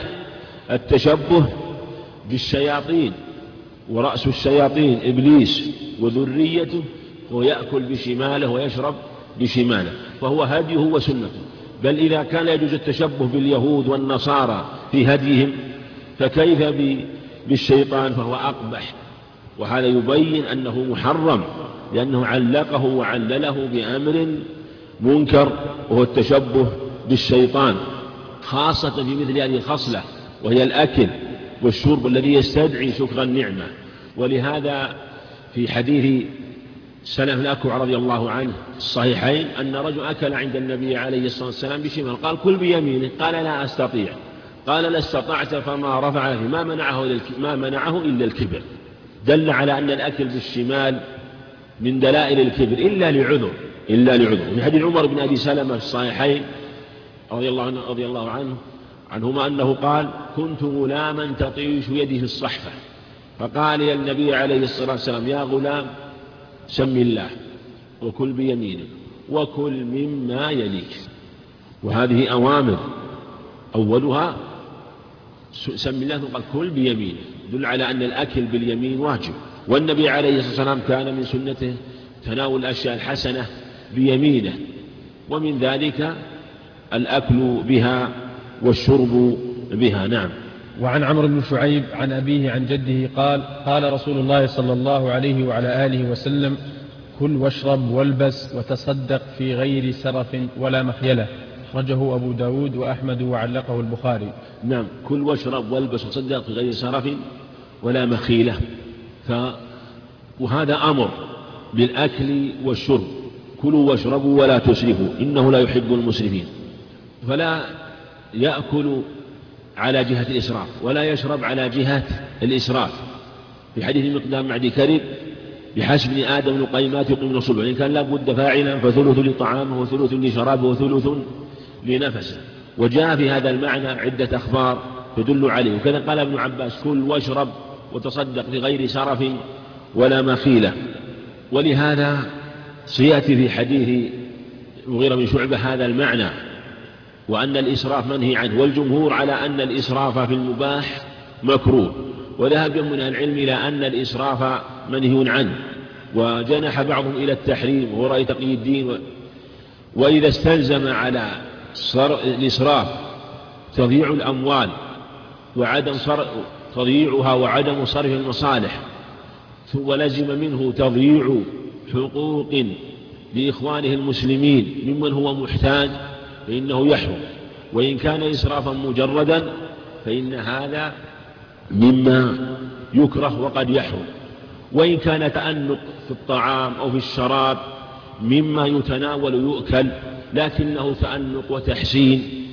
[SPEAKER 1] التشبه بالشياطين ورأس الشياطين إبليس وذريته ويأكل بشماله ويشرب بشماله فهو هديه وسنته. بل إذا كان يجوز التشبه باليهود والنصارى في هديهم فكيف بالشيطان فهو أقبح. وهذا يبين أنه محرم لأنه علقه وعلله بأمر منكر وهو التشبه بالشيطان خاصة في مثل هذه الخصلة وهي الأكل والشرب الذي يستدعي شكر النعمة. ولهذا في حديث سلف الأكوع رضي الله عنه الصحيحين أن رجل أكل عند النبي عليه الصلاة والسلام بشمال قال كل بيمينه قال لا أستطيع قال لا استطعت فما رفع فيه ما منعه, ما منعه إلا الكبر. دل على أن الأكل بالشمال من دلائل الكبر إلا لعذر إلا لعذر. في حديث عمر بن أبي سلمة في الصحيحين رضي الله عنه, رضي الله عنه عنهما أنه قال كنت غلاما تطيش يدي في الصحفة فقال يا النبي عليه الصلاة والسلام يا غلام سم الله وكل بيمينك وكل مما يليك. وهذه أوامر أولها سم الله وقال كل بيمينك يدل على أن الأكل باليمين واجب. والنبي عليه الصلاة والسلام كان من سنته تناول الأشياء الحسنة بيمينه ومن ذلك الأكل بها والشرب بها. نعم.
[SPEAKER 3] وعن عمرو بن شعيب عن أبيه عن جده قال قال رسول الله صلى الله عليه وعلى آله وسلم كل واشرب والبس وتصدق في غير سرف ولا مخيلة. أخرجه أبو داود وأحمد وعلقه البخاري.
[SPEAKER 1] نعم. كل واشرب والبس وتصدق في غير سرف ولا مخيلة. ف... وهذا أمر بالأكل والشرب كلوا واشربوا ولا تسرفوا إنه لا يحب المسرفين. فلا يأكل على جهة الإسراف، ولا يشرب على جهة الإسراف. في حديث المقدام معد كرب بحسب ابن آدم لقيمات يقيم الصلب، وإن كان لا بد فاعلا فثلث لطعامه وثلث لشرابه وثلث لنفسه. وجاء في هذا المعنى عدة أخبار تدل عليه. وكذا قال ابن عباس: كل واشرب وتصدق بغير سرف ولا مخيلة. ولهذا سيأتي في حديث المغيرة بن شعبة هذا المعنى، وأن الإسراف منهي عنه، والجمهور على أن الإسراف في المباح مكروه، وذهب من العلم إلى أن الإسراف منهي عنه، وجنح بعضهم إلى التحريم، وهو رأي تقي الدين. و... وإذا استلزم على الإسراف تضييع الأموال وعدم صرف تضييعها وعدم صرف المصالح، ولزم منه تضييع حقوق لإخوانه المسلمين ممن هو محتاج، فإنه يحرم. وإن كان إسرافا مجردا فإن هذا مما يكره وقد يحرم. وإن كان تأنق في الطعام أو في الشراب مما يتناول يؤكل، لكنه تأنق وتحسين